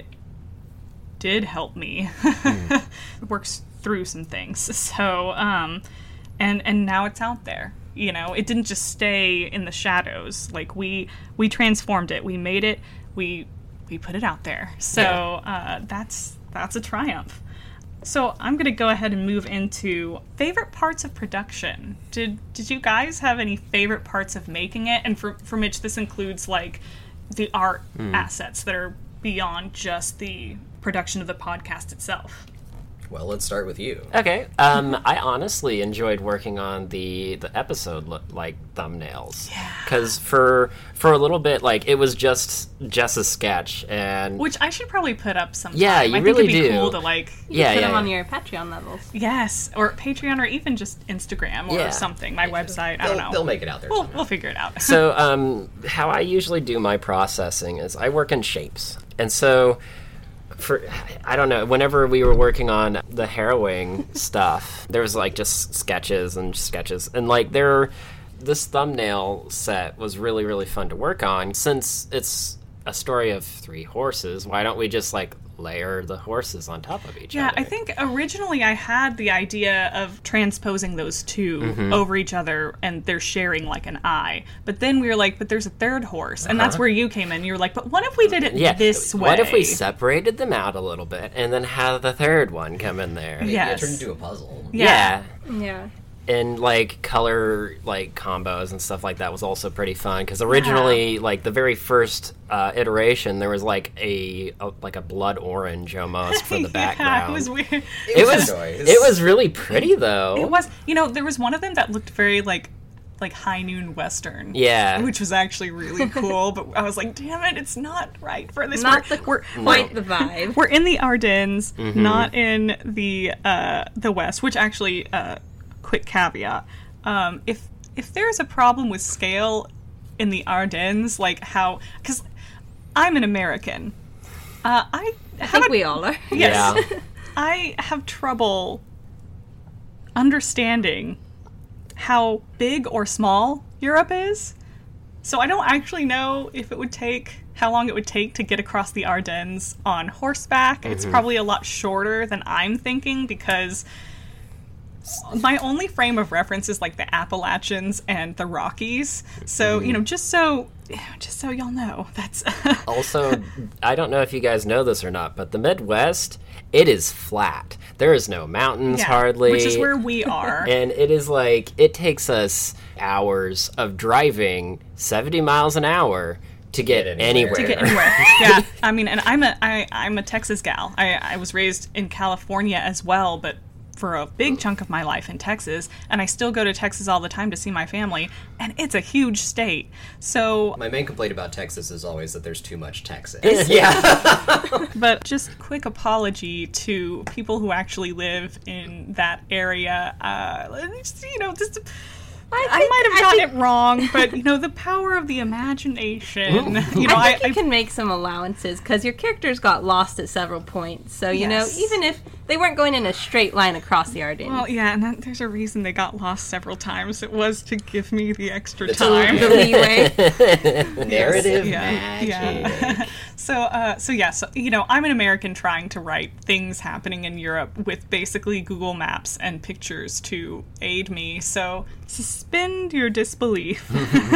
Speaker 1: did help me.
Speaker 3: Mm.
Speaker 1: It works through some things. So, um, and and now it's out there. You know, it didn't just stay in the shadows. Like we we transformed it. We made it. We we put it out there. So uh, that's that's a triumph. So I'm going to go ahead and move into favorite parts of production. Did did you guys have any favorite parts of making it? And for, for Mitch, this includes like the art assets that are beyond just the production of the podcast itself.
Speaker 5: Well, let's start with you.
Speaker 3: Okay. Um, I honestly enjoyed working on the the episode lo- like thumbnails. Yeah. Because for for a little bit, like it was just Jess's sketch, and
Speaker 1: Which I should probably put up sometime.
Speaker 3: Yeah, you
Speaker 1: I think
Speaker 3: really
Speaker 1: it'd be
Speaker 3: do.
Speaker 1: cool to like,
Speaker 3: yeah,
Speaker 4: Put
Speaker 3: yeah,
Speaker 4: them on
Speaker 3: yeah.
Speaker 4: your Patreon levels.
Speaker 1: yes, or Patreon or even just Instagram or
Speaker 3: Yeah.
Speaker 1: something. My website, I
Speaker 5: They'll,
Speaker 1: don't know.
Speaker 5: they'll make it out there
Speaker 1: We'll,
Speaker 5: somehow.
Speaker 1: we'll figure it out.
Speaker 3: So, um, how I usually do my processing is I work in shapes, and so for I don't know. Whenever we were working on the harrowing stuff, there was like just sketches and sketches, and like there, this thumbnail set was really really fun to work on. Since it's a story of three horses, why don't we just like layer the horses on top of each
Speaker 1: Yeah,
Speaker 3: other?
Speaker 1: I think originally I had the idea of transposing those two
Speaker 3: Mm-hmm.
Speaker 1: over each other and they're sharing like an eye. But then we were like, but there's a third horse. And that's where you came in. You were like, but what if we did it
Speaker 3: Uh-huh. yeah.
Speaker 1: this way?
Speaker 3: What if we separated them out a little bit and then have the third one come in there?
Speaker 1: Yeah.
Speaker 5: Yeah,
Speaker 1: Yes.
Speaker 5: turn into a puzzle.
Speaker 1: Yeah.
Speaker 4: Yeah.
Speaker 3: and like color like combos and stuff like that was also pretty fun because originally yeah. like the very first uh, iteration there was like a, a like a blood orange almost for the
Speaker 1: yeah,
Speaker 3: background.
Speaker 1: It was weird. It,
Speaker 3: it was was it was really pretty though.
Speaker 1: It was, you know, there was one of them that looked very like like High Noon Western,
Speaker 3: yeah,
Speaker 1: which was actually really cool. But I was like, damn it, it's not right for this.
Speaker 4: Not
Speaker 1: we're,
Speaker 4: the
Speaker 1: we're,
Speaker 4: quite no. the vibe.
Speaker 1: We're in the Ardennes,
Speaker 3: mm-hmm.
Speaker 1: not in the uh, the West. Which actually, uh, quick caveat: um, if if there's a problem with scale in the Ardennes, like how, because I'm an American, uh, I
Speaker 4: I think
Speaker 1: a,
Speaker 4: we all are.
Speaker 1: Yes,
Speaker 3: yeah.
Speaker 1: I have trouble understanding how big or small Europe is. So I don't actually know if it would take, how long it would take to get across the Ardennes on horseback. Mm-hmm. It's probably a lot shorter than I'm thinking because my only frame of reference is like the Appalachians and the Rockies. So, you know, just so just so y'all know, that's
Speaker 3: also, I don't know if you guys know this or not, but the Midwest, it is flat. There is no mountains
Speaker 1: yeah,
Speaker 3: hardly.
Speaker 1: Which is where we are.
Speaker 3: And it is like, it takes us hours of driving seventy miles an hour to get, get anywhere.
Speaker 1: To get anywhere. Yeah. I mean, and I'm a I, I'm a Texas gal. I, I was raised in California as well, but for a big chunk of my life in Texas, and I still go to Texas all the time to see my family, and it's a huge state. So
Speaker 5: my main complaint about Texas is always that there's too much Texas.
Speaker 3: Yeah.
Speaker 1: But just quick apology to people who actually live in that area. Uh, just, you know, this. I, think, I might have gotten think, it wrong, but, you know, the power of the imagination. You know,
Speaker 4: I think
Speaker 1: I,
Speaker 4: you
Speaker 1: I,
Speaker 4: can make some allowances, because your characters got lost at several points. So, you
Speaker 1: yes.
Speaker 4: know, even if they weren't going in a straight line across the Ardennes.
Speaker 1: Well, yeah, and that, there's a reason they got lost several times. It was to give me the extra
Speaker 5: the
Speaker 1: time.
Speaker 4: The leeway.
Speaker 5: Narrative
Speaker 1: yes. yeah,
Speaker 5: magic.
Speaker 1: Yeah. So, uh, so yeah, so, you know, I'm an American trying to write things happening in Europe with basically Google Maps and pictures to aid me. So suspend your disbelief.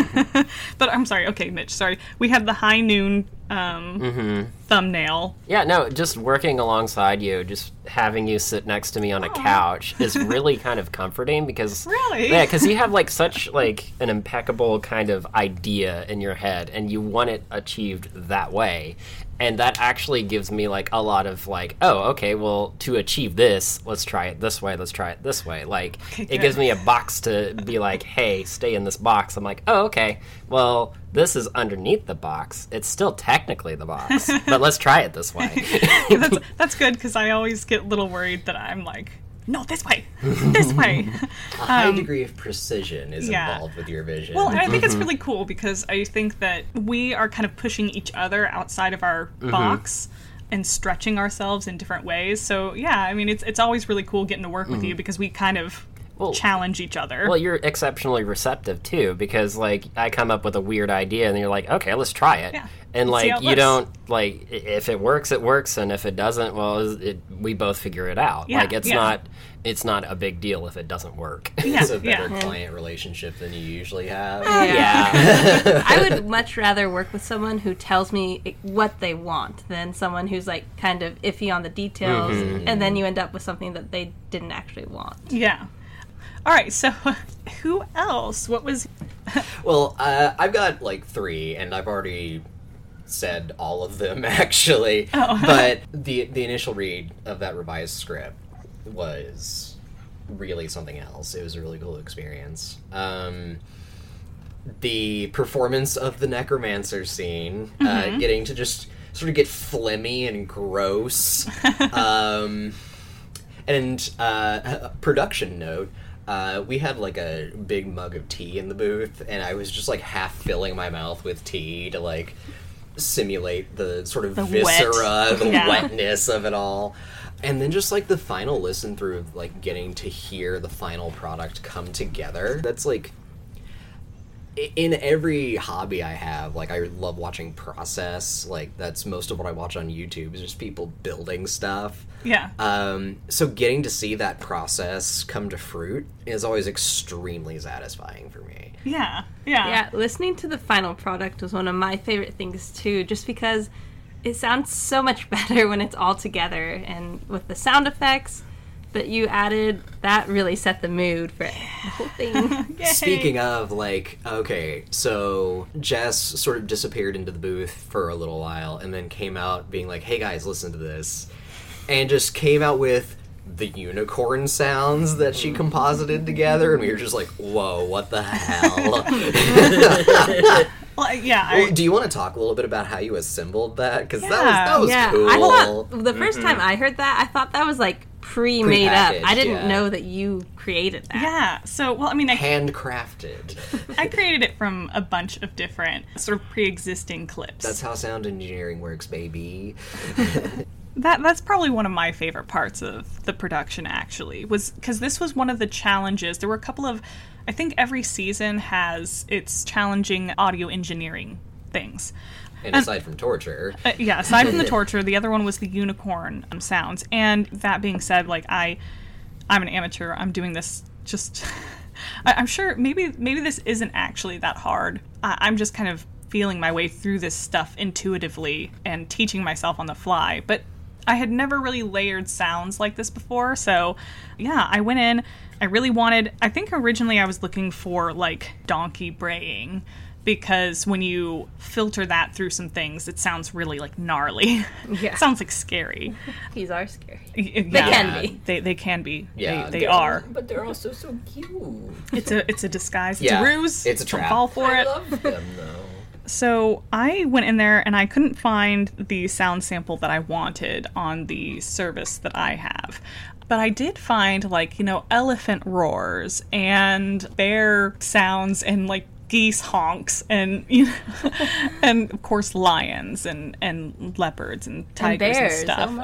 Speaker 1: But I'm sorry. Okay, Mitch, sorry. We have the High Noon um,
Speaker 3: mm-hmm.
Speaker 1: thumbnail.
Speaker 3: Yeah, no, just working alongside you, just having you sit next to me on a Aww. couch is really kind of comforting because...
Speaker 1: Really?
Speaker 3: Yeah, because you have, like, such, like, an impeccable kind of idea in your head, and you want it achieved that way. And that actually gives me, like, a lot of, like, oh, okay, well, to achieve this, let's try it this way, let's try it this way. Like,
Speaker 1: okay,
Speaker 3: it gives me a box to be like, hey, stay in this box. I'm like, oh, okay, well, this is underneath the box. It's still technically the box, but let's try it this way.
Speaker 1: that's, that's good, because I always get a little worried that I'm like, no, this way, this way.
Speaker 5: A high um, degree of precision is
Speaker 1: yeah.
Speaker 5: involved with your vision.
Speaker 1: Well, and I think mm-hmm. it's really cool because I think that we are kind of pushing each other outside of our mm-hmm. box and stretching ourselves in different ways. So, yeah, I mean, it's it's always really cool getting to work mm-hmm. with you because we kind of well, challenge each other.
Speaker 3: Well, you're exceptionally receptive, too, because, like, I come up with a weird idea and you're like, okay, let's try it.
Speaker 1: Yeah.
Speaker 3: And,
Speaker 1: let's
Speaker 3: like, you
Speaker 1: looks.
Speaker 3: don't, like, if it works, it works, and if it doesn't, well, it, we both figure it out.
Speaker 1: Yeah,
Speaker 3: like, it's
Speaker 1: yeah.
Speaker 3: not... It's not a big deal if it doesn't work.
Speaker 1: Yeah,
Speaker 5: it's a better
Speaker 1: yeah.
Speaker 5: client relationship than you usually have.
Speaker 4: Uh,
Speaker 3: yeah.
Speaker 4: yeah. I would much rather work with someone who tells me what they want than someone who's like kind of iffy on the details, mm-hmm. and then you end up with something that they didn't actually want.
Speaker 1: Yeah. All right, so who else? What was...
Speaker 5: Well, uh, I've got like three, and I've already said all of them, actually.
Speaker 1: Oh.
Speaker 5: But the the initial read of that revised script was really something else. It was a really cool experience. Um, the performance of the necromancer scene, mm-hmm. uh, getting to just sort of get phlegmy and gross. um, and uh, a production note, uh, we had like a big mug of tea in the booth, and I was just like half filling my mouth with tea to like simulate the sort of
Speaker 1: the
Speaker 5: viscera,
Speaker 1: wet.
Speaker 5: the
Speaker 1: yeah.
Speaker 5: wetness of it all. And then just, like, the final listen through of, like, getting to hear the final product come together. That's, like, in every hobby I have, like, I love watching process. Like, that's most of what I watch on YouTube is just people building stuff.
Speaker 1: Yeah.
Speaker 5: Um, so getting to see that process come to fruit is always extremely satisfying for me.
Speaker 1: Yeah, yeah.
Speaker 4: Yeah, listening to the final product was one of my favorite things, too, just because... it sounds so much better when it's all together, and with the sound effects, but you added, that really set the mood for the whole thing.
Speaker 5: Speaking of, like, okay, so Jess sort of disappeared into the booth for a little while and then came out being like, hey guys, listen to this. And just came out with the unicorn sounds that she composited together, and we were just like, whoa, what the hell?
Speaker 1: Well, yeah. I,
Speaker 5: well, do you want to talk a little bit about how you assembled that? Because
Speaker 1: Yeah.
Speaker 5: that was, that was
Speaker 4: Yeah,
Speaker 5: cool.
Speaker 4: I thought, the first time I heard that, I thought that was like pre-made up.
Speaker 5: Prepackaged,
Speaker 4: I didn't
Speaker 5: yeah.
Speaker 4: know that you created that.
Speaker 1: yeah. So, well, I mean, I,
Speaker 5: Handcrafted.
Speaker 1: I created it from a bunch of different sort of pre-existing clips.
Speaker 5: That's how sound engineering works, baby.
Speaker 1: That that's probably one of my favorite parts of the production, actually, was because this was one of the challenges. There were a couple of, I think every season has its challenging audio engineering things.
Speaker 5: And aside from torture.
Speaker 1: Uh, yeah, aside from the torture, the other one was the unicorn um, sounds. And that being said, like I, I'm an amateur. I'm doing this just. I, I'm sure maybe maybe this isn't actually that hard. I, I'm just kind of feeling my way through this stuff intuitively and teaching myself on the fly. But I had never really layered sounds like this before, so yeah, I went in. I really wanted. I think originally I was looking for like donkey braying, because when you filter that through some things, it sounds really like gnarly.
Speaker 4: Yeah.
Speaker 1: It sounds like scary.
Speaker 4: These are scary.
Speaker 1: They
Speaker 4: can be.
Speaker 1: They they can be.
Speaker 5: Yeah,
Speaker 1: they, they
Speaker 5: they're-
Speaker 1: are.
Speaker 3: But they're also so cute.
Speaker 1: It's a it's a disguise. It's
Speaker 5: Yeah,
Speaker 1: a ruse.
Speaker 5: it's a
Speaker 1: Don't
Speaker 5: trap.
Speaker 1: fall for
Speaker 3: I
Speaker 1: it.
Speaker 3: love them, though.
Speaker 1: So I went in there and I couldn't find the sound sample that I wanted on the service that I have. But I did find, like, you know, elephant roars and bear sounds and, like, geese honks and, you know, and, of course, lions and, and leopards and tigers and,
Speaker 4: bears,
Speaker 1: stuff.
Speaker 4: oh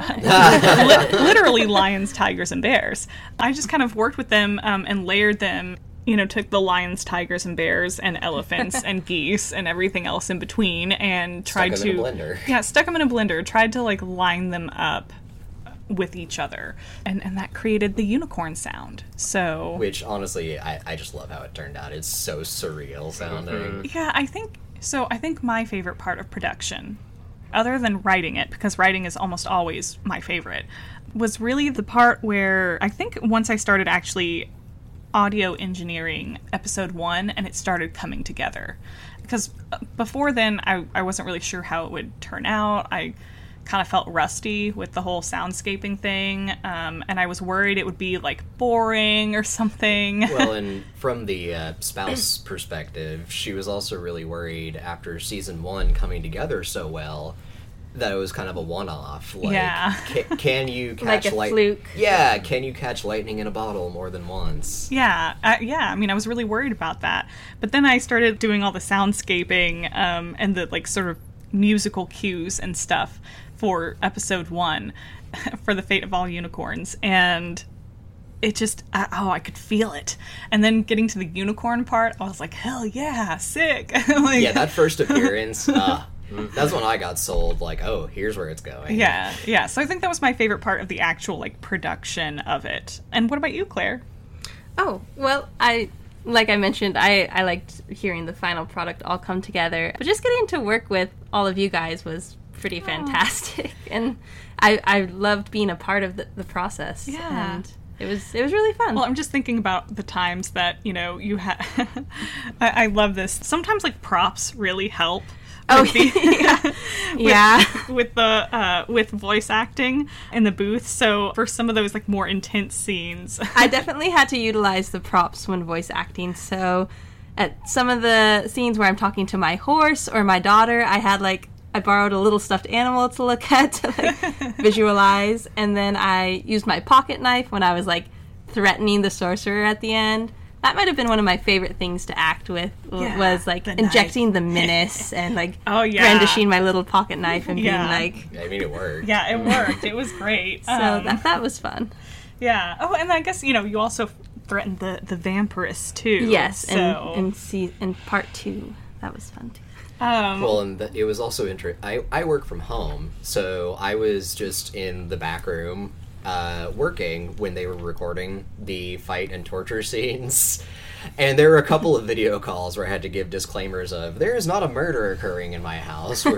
Speaker 4: my.
Speaker 1: Li- literally lions, tigers, and bears. I just kind of worked with them um, and layered them. You know, took the lions, tigers, and bears, and elephants, and geese, and everything else in between, and tried
Speaker 5: them
Speaker 1: to
Speaker 5: in a blender.
Speaker 1: yeah, stuck them in a blender. Tried to like line them up with each other, and and that created the unicorn sound. So
Speaker 5: Which, honestly, I, I just love how it turned out. It's so surreal sounding.
Speaker 1: yeah, I think so. I think my favorite part of production, other than writing it, because writing is almost always my favorite, was really the part where I think once I started actually audio engineering episode one and it started coming together, because before then I, I wasn't really sure how it would turn out. I kind of felt rusty with the whole soundscaping thing, um, and I was worried it would be like boring or something.
Speaker 5: Well, and from the uh, spouse perspective, she was also really worried after season one coming together so well that it was kind of a one-off. Like,
Speaker 1: Yeah.
Speaker 5: ca- can you
Speaker 4: Like
Speaker 5: catch
Speaker 4: a
Speaker 5: light-
Speaker 4: fluke.
Speaker 5: Yeah, can you catch lightning in a bottle more than once?
Speaker 1: Yeah, I, yeah. I mean, I was really worried about that. But then I started doing all the soundscaping um, and the like sort of musical cues and stuff for episode one for The Fate of All Unicorns, and it just I, oh, I could feel it. And then getting to the unicorn part, I was like, hell yeah, sick. Like,
Speaker 5: Yeah, that first appearance, uh, that's when I got sold. Like, oh, here's where it's going.
Speaker 1: yeah, yeah. So I think that was my favorite part of the actual like production of it. And what about you, Claire?
Speaker 4: Oh, well, I like I mentioned, I, I liked hearing the final product all come together. But just getting to work with all of you guys was pretty fantastic. And I, I loved being a part of the, the process.
Speaker 1: Yeah.
Speaker 4: And it was it was really fun.
Speaker 1: Well, I'm just thinking about the times that, you know, you had... I, I love this. Sometimes, like, props really help.
Speaker 4: Oh,
Speaker 1: with the,
Speaker 4: yeah.
Speaker 1: with,
Speaker 4: Yeah.
Speaker 1: with the uh, with voice acting in the booth. So for some of those like more intense scenes,
Speaker 4: I definitely had to utilize the props when voice acting. So at some of the scenes where I'm talking to my horse or my daughter, I had like I borrowed a little stuffed animal to look at to like visualize, and then I used my pocket knife when I was like threatening the sorcerer at the end. That might have been one of my favorite things to act with, w-
Speaker 1: Yeah,
Speaker 4: was like
Speaker 1: the
Speaker 4: injecting
Speaker 1: knife.
Speaker 4: the menace and like
Speaker 1: Oh, yeah.
Speaker 4: brandishing my little pocket knife and
Speaker 1: Yeah.
Speaker 4: being like,
Speaker 5: I mean, it worked.
Speaker 1: yeah, it worked. It was great.
Speaker 4: so
Speaker 1: Um,
Speaker 4: that that was fun.
Speaker 1: yeah. Oh, and I guess you know you also threatened the the vampiress too.
Speaker 4: Yes,
Speaker 1: So,
Speaker 4: and and see in part two, that was fun too.
Speaker 1: um,
Speaker 5: Well, and the, it was also interesting. I, I work from home, so I was just in the back room uh, working when they were recording the fight and torture scenes. And there were a couple of video calls where I had to give disclaimers of, there is not a murder occurring in my house. We're,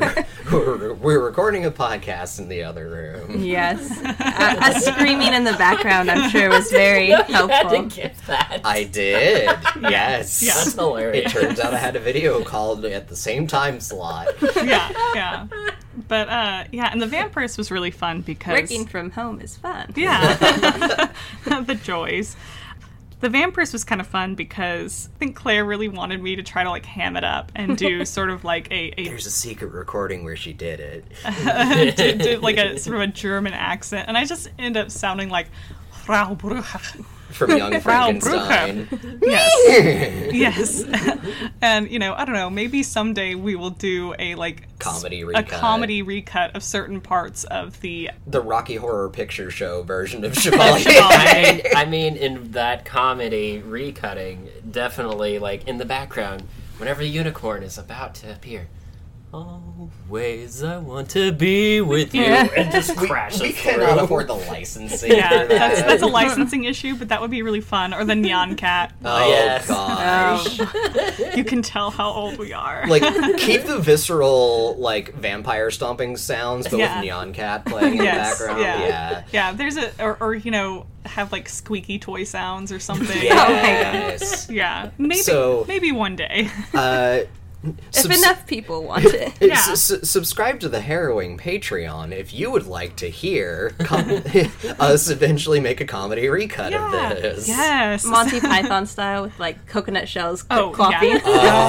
Speaker 5: we're, we're recording a podcast in the other room.
Speaker 4: Yes. A, a screaming in the background, I'm sure, was very
Speaker 3: no,
Speaker 4: helpful.
Speaker 3: You had to give that.
Speaker 5: I did. Yes.
Speaker 1: Yeah.
Speaker 3: That's hilarious.
Speaker 5: It turns out I had a video called at the same time slot.
Speaker 1: Yeah, yeah. But, uh, yeah, and the Vampirist was really fun because...
Speaker 4: Working from home is fun.
Speaker 1: Yeah. The joys. The Vampirist was kind of fun because I think Claire really wanted me to try to, like, ham it up and do sort of like a... a
Speaker 5: There's a secret recording where she did it.
Speaker 1: do, do, like a sort of a German accent, and I just end up sounding like Frau Brucher.
Speaker 5: From Young
Speaker 1: Frau
Speaker 5: Frankenstein.
Speaker 1: Brucher. Yes. Yes. And, you know, I don't know, maybe someday we will do a, like...
Speaker 5: Comedy
Speaker 1: a
Speaker 5: recut.
Speaker 1: comedy recut of certain parts of the...
Speaker 5: The Rocky Horror Picture Show version of
Speaker 1: Of
Speaker 5: Chevalier.
Speaker 1: Chevalier.
Speaker 3: I, I mean, in that comedy recutting, definitely, like, in the background, whenever the unicorn is about to appear, always I want to be with you,
Speaker 4: Yeah.
Speaker 3: and just crashes
Speaker 5: We
Speaker 3: through.
Speaker 5: cannot afford the licensing
Speaker 1: Yeah,
Speaker 5: for that.
Speaker 1: that's, that's a licensing issue, but that would be really fun. Or the Nyan Cat.
Speaker 5: Oh,
Speaker 3: Yes.
Speaker 5: gosh.
Speaker 1: You can tell how old we are.
Speaker 5: Like, keep the visceral, like, vampire stomping sounds, but
Speaker 1: Yeah.
Speaker 5: with Neon Cat playing in
Speaker 1: Yes,
Speaker 5: the background.
Speaker 1: yeah.
Speaker 5: Yeah.
Speaker 1: Yeah, there's a... Or, or, you know, have, like, squeaky toy sounds or something.
Speaker 5: Yes.
Speaker 1: Yeah, maybe
Speaker 5: So-
Speaker 1: maybe one day.
Speaker 5: Uh,
Speaker 4: If
Speaker 5: subs-
Speaker 4: enough people want it.
Speaker 1: Yeah.
Speaker 5: s- s- subscribe to the Harrowing Patreon if you would like to hear com- us eventually make a comedy recut
Speaker 1: Yeah.
Speaker 5: of this.
Speaker 1: Yes.
Speaker 4: Monty Python style with like coconut shells
Speaker 1: Oh,
Speaker 4: coffee.
Speaker 1: yeah.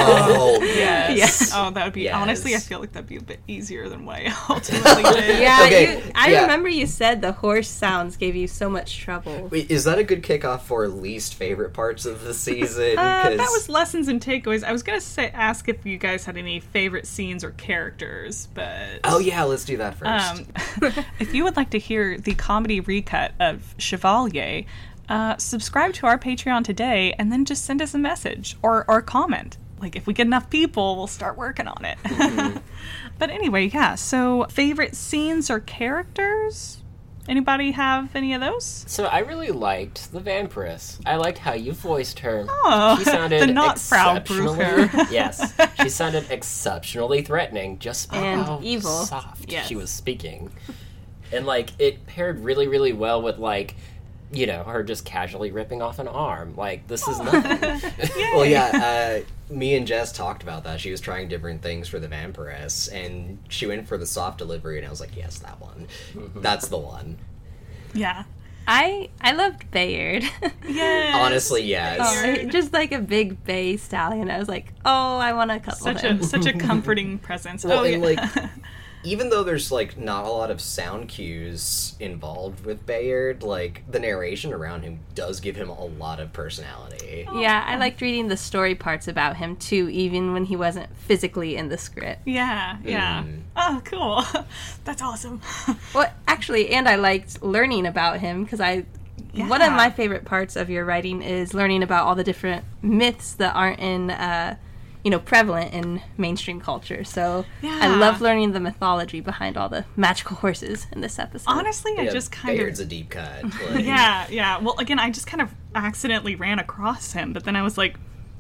Speaker 5: Oh,
Speaker 1: Yes.
Speaker 5: yes.
Speaker 1: Oh, that would be...
Speaker 5: Yes.
Speaker 1: Honestly, I feel like that'd be a bit easier than what I ultimately did.
Speaker 4: Yeah,
Speaker 5: Okay,
Speaker 4: you, I
Speaker 5: yeah.
Speaker 4: remember you said the horse sounds gave you so much trouble.
Speaker 5: Wait, is that a good kickoff for least favorite parts of the season?
Speaker 1: Uh,
Speaker 5: 'Cause-
Speaker 1: that was lessons and takeaways. I was gonna say ask if you guys had any favorite scenes or characters, but
Speaker 5: Oh yeah, let's do that first.
Speaker 1: um, if you would like to hear the comedy recut of Chevalier, uh, subscribe to our Patreon today, and then just send us a message or or a comment. Like, if we get enough people, we'll start working on it.
Speaker 5: Mm-hmm.
Speaker 1: But anyway, yeah. So, favorite scenes or characters? Anybody have any of those?
Speaker 3: So I really liked the Vampiress. I liked how you voiced her.
Speaker 1: Oh,
Speaker 3: she sounded
Speaker 1: the not Frau
Speaker 3: exceptionally-
Speaker 1: Brucher.
Speaker 3: Yes, she sounded exceptionally threatening, just by
Speaker 4: And
Speaker 3: how
Speaker 4: evil.
Speaker 3: soft
Speaker 4: Yes.
Speaker 3: she was speaking. And like it paired really, really well with like, you know, her just casually ripping off an arm. Like this is nothing.
Speaker 5: Well, yeah, uh, me and Jess talked about that. She was trying different things for the Vampiress, and she went for the soft delivery, and I was like, yes, that one. That's the one.
Speaker 1: Yeah.
Speaker 4: I I loved Bayard.
Speaker 1: Yes.
Speaker 5: Honestly, yes.
Speaker 4: Oh, just like a big bay stallion. I was like, oh, I want to couple
Speaker 1: Such
Speaker 4: him.
Speaker 1: a such a comforting presence.
Speaker 5: Well,
Speaker 1: oh,
Speaker 5: and
Speaker 1: yeah.
Speaker 5: like, even though there's like not a lot of sound cues involved with Bayard, like the narration around him does give him a lot of personality.
Speaker 4: Yeah, I liked reading the story parts about him too, even when he wasn't physically in the script.
Speaker 1: yeah, yeah.
Speaker 5: Mm.
Speaker 1: Oh, cool. That's awesome.
Speaker 4: Well, actually, and I liked learning about him because I. One
Speaker 1: Yeah.
Speaker 4: of my favorite parts of your writing is learning about all the different myths that aren't in, uh, you know, prevalent in mainstream culture. So I
Speaker 1: Yeah.
Speaker 4: love learning the mythology behind all the magical horses in this episode.
Speaker 1: Honestly, I
Speaker 5: Yeah,
Speaker 1: just kind
Speaker 5: Bayard's
Speaker 1: of
Speaker 5: a deep cut. Like,
Speaker 1: yeah, yeah. Well, again, I just kind of accidentally ran across him, but then I was like,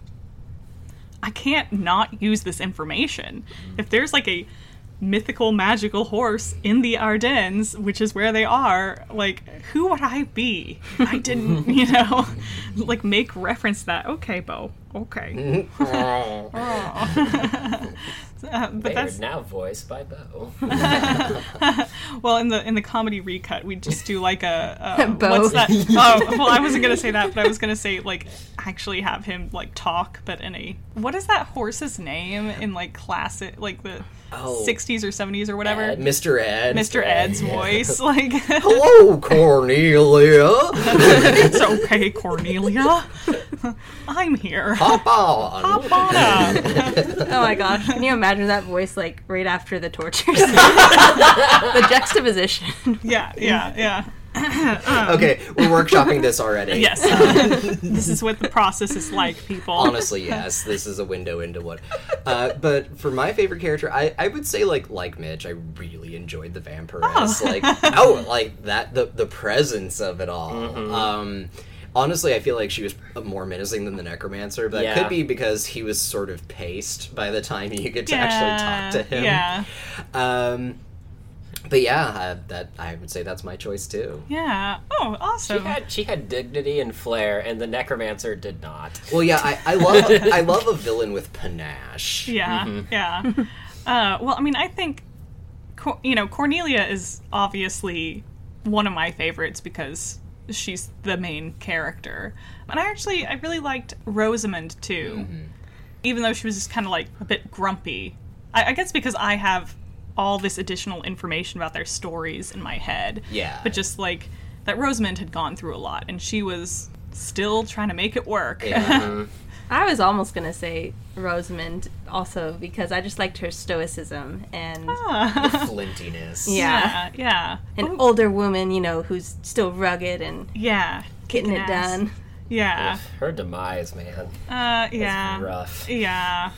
Speaker 1: I can't not use this information. If there's like a mythical magical horse in the Ardennes, which is where they are, like, who would I be if I didn't, you know, like make reference to that? Okay, Bo. Okay.
Speaker 3: Oh,
Speaker 1: Uh, but
Speaker 3: Bayard
Speaker 1: that's
Speaker 3: now voiced by Bo.
Speaker 1: well in the in the comedy recut we just do like a, a
Speaker 4: Bo.
Speaker 1: what's that? Oh, well, I wasn't gonna say that, but I was gonna say like actually have him like talk, but in a what is that horse's name in like classic like the
Speaker 5: Oh.
Speaker 1: sixties or seventies or whatever?
Speaker 3: Ed.
Speaker 5: Mister Ed.
Speaker 1: Mister Ed's voice, like
Speaker 5: Hello, Cornelia.
Speaker 1: it's okay, Cornelia. I'm here.
Speaker 5: Hop on.
Speaker 1: Hop on up.
Speaker 4: Oh my gosh, can you imagine that voice like right after the torture scene? The juxtaposition.
Speaker 1: Yeah, yeah, yeah.
Speaker 5: Okay, we're workshopping this already.
Speaker 1: Yes. This is what the process is like, people.
Speaker 5: Honestly, yes, this is a window into what. Uh, but for my favorite character, I, I would say like like Mitch, I really enjoyed the Vampiress.
Speaker 1: Oh.
Speaker 5: Like oh, like that the the presence of it all.
Speaker 3: Mm-hmm.
Speaker 5: Um, Honestly, I feel like she was more menacing than the Necromancer, but
Speaker 3: Yeah.
Speaker 5: that could be because he was sort of paced by the time you get to
Speaker 1: Yeah,
Speaker 5: actually talk to him.
Speaker 1: yeah.
Speaker 5: Um, but yeah, uh, that I would say that's my choice too.
Speaker 1: Yeah. Oh,
Speaker 3: She
Speaker 1: awesome.
Speaker 3: had she had dignity and flair, and the Necromancer did not.
Speaker 5: Well, yeah, I, I love I love a villain with panache.
Speaker 1: Yeah, yeah. Uh, well, I mean, I think, Cor- you know, Cornelia is obviously one of my favorites because she's the main character. And I actually, I really liked Rosamund, too. Even though she was just kind of, like, a bit grumpy. I, I guess because I have all this additional information about their stories in my head.
Speaker 5: Yeah.
Speaker 1: But just, like, that Rosamund had gone through a lot, and she was still trying to make it work.
Speaker 5: Yeah.
Speaker 4: I was almost going to say Rosamund also because I just liked her stoicism and
Speaker 5: Flintiness.
Speaker 4: Yeah.
Speaker 1: Yeah, yeah.
Speaker 4: an older woman, you know, who's still rugged and
Speaker 1: Yeah.
Speaker 4: getting it
Speaker 1: kicking ass.
Speaker 4: done.
Speaker 1: Yeah.
Speaker 3: Ugh, her demise, man.
Speaker 1: Uh,
Speaker 3: It's
Speaker 1: yeah.
Speaker 3: rough.
Speaker 1: Yeah.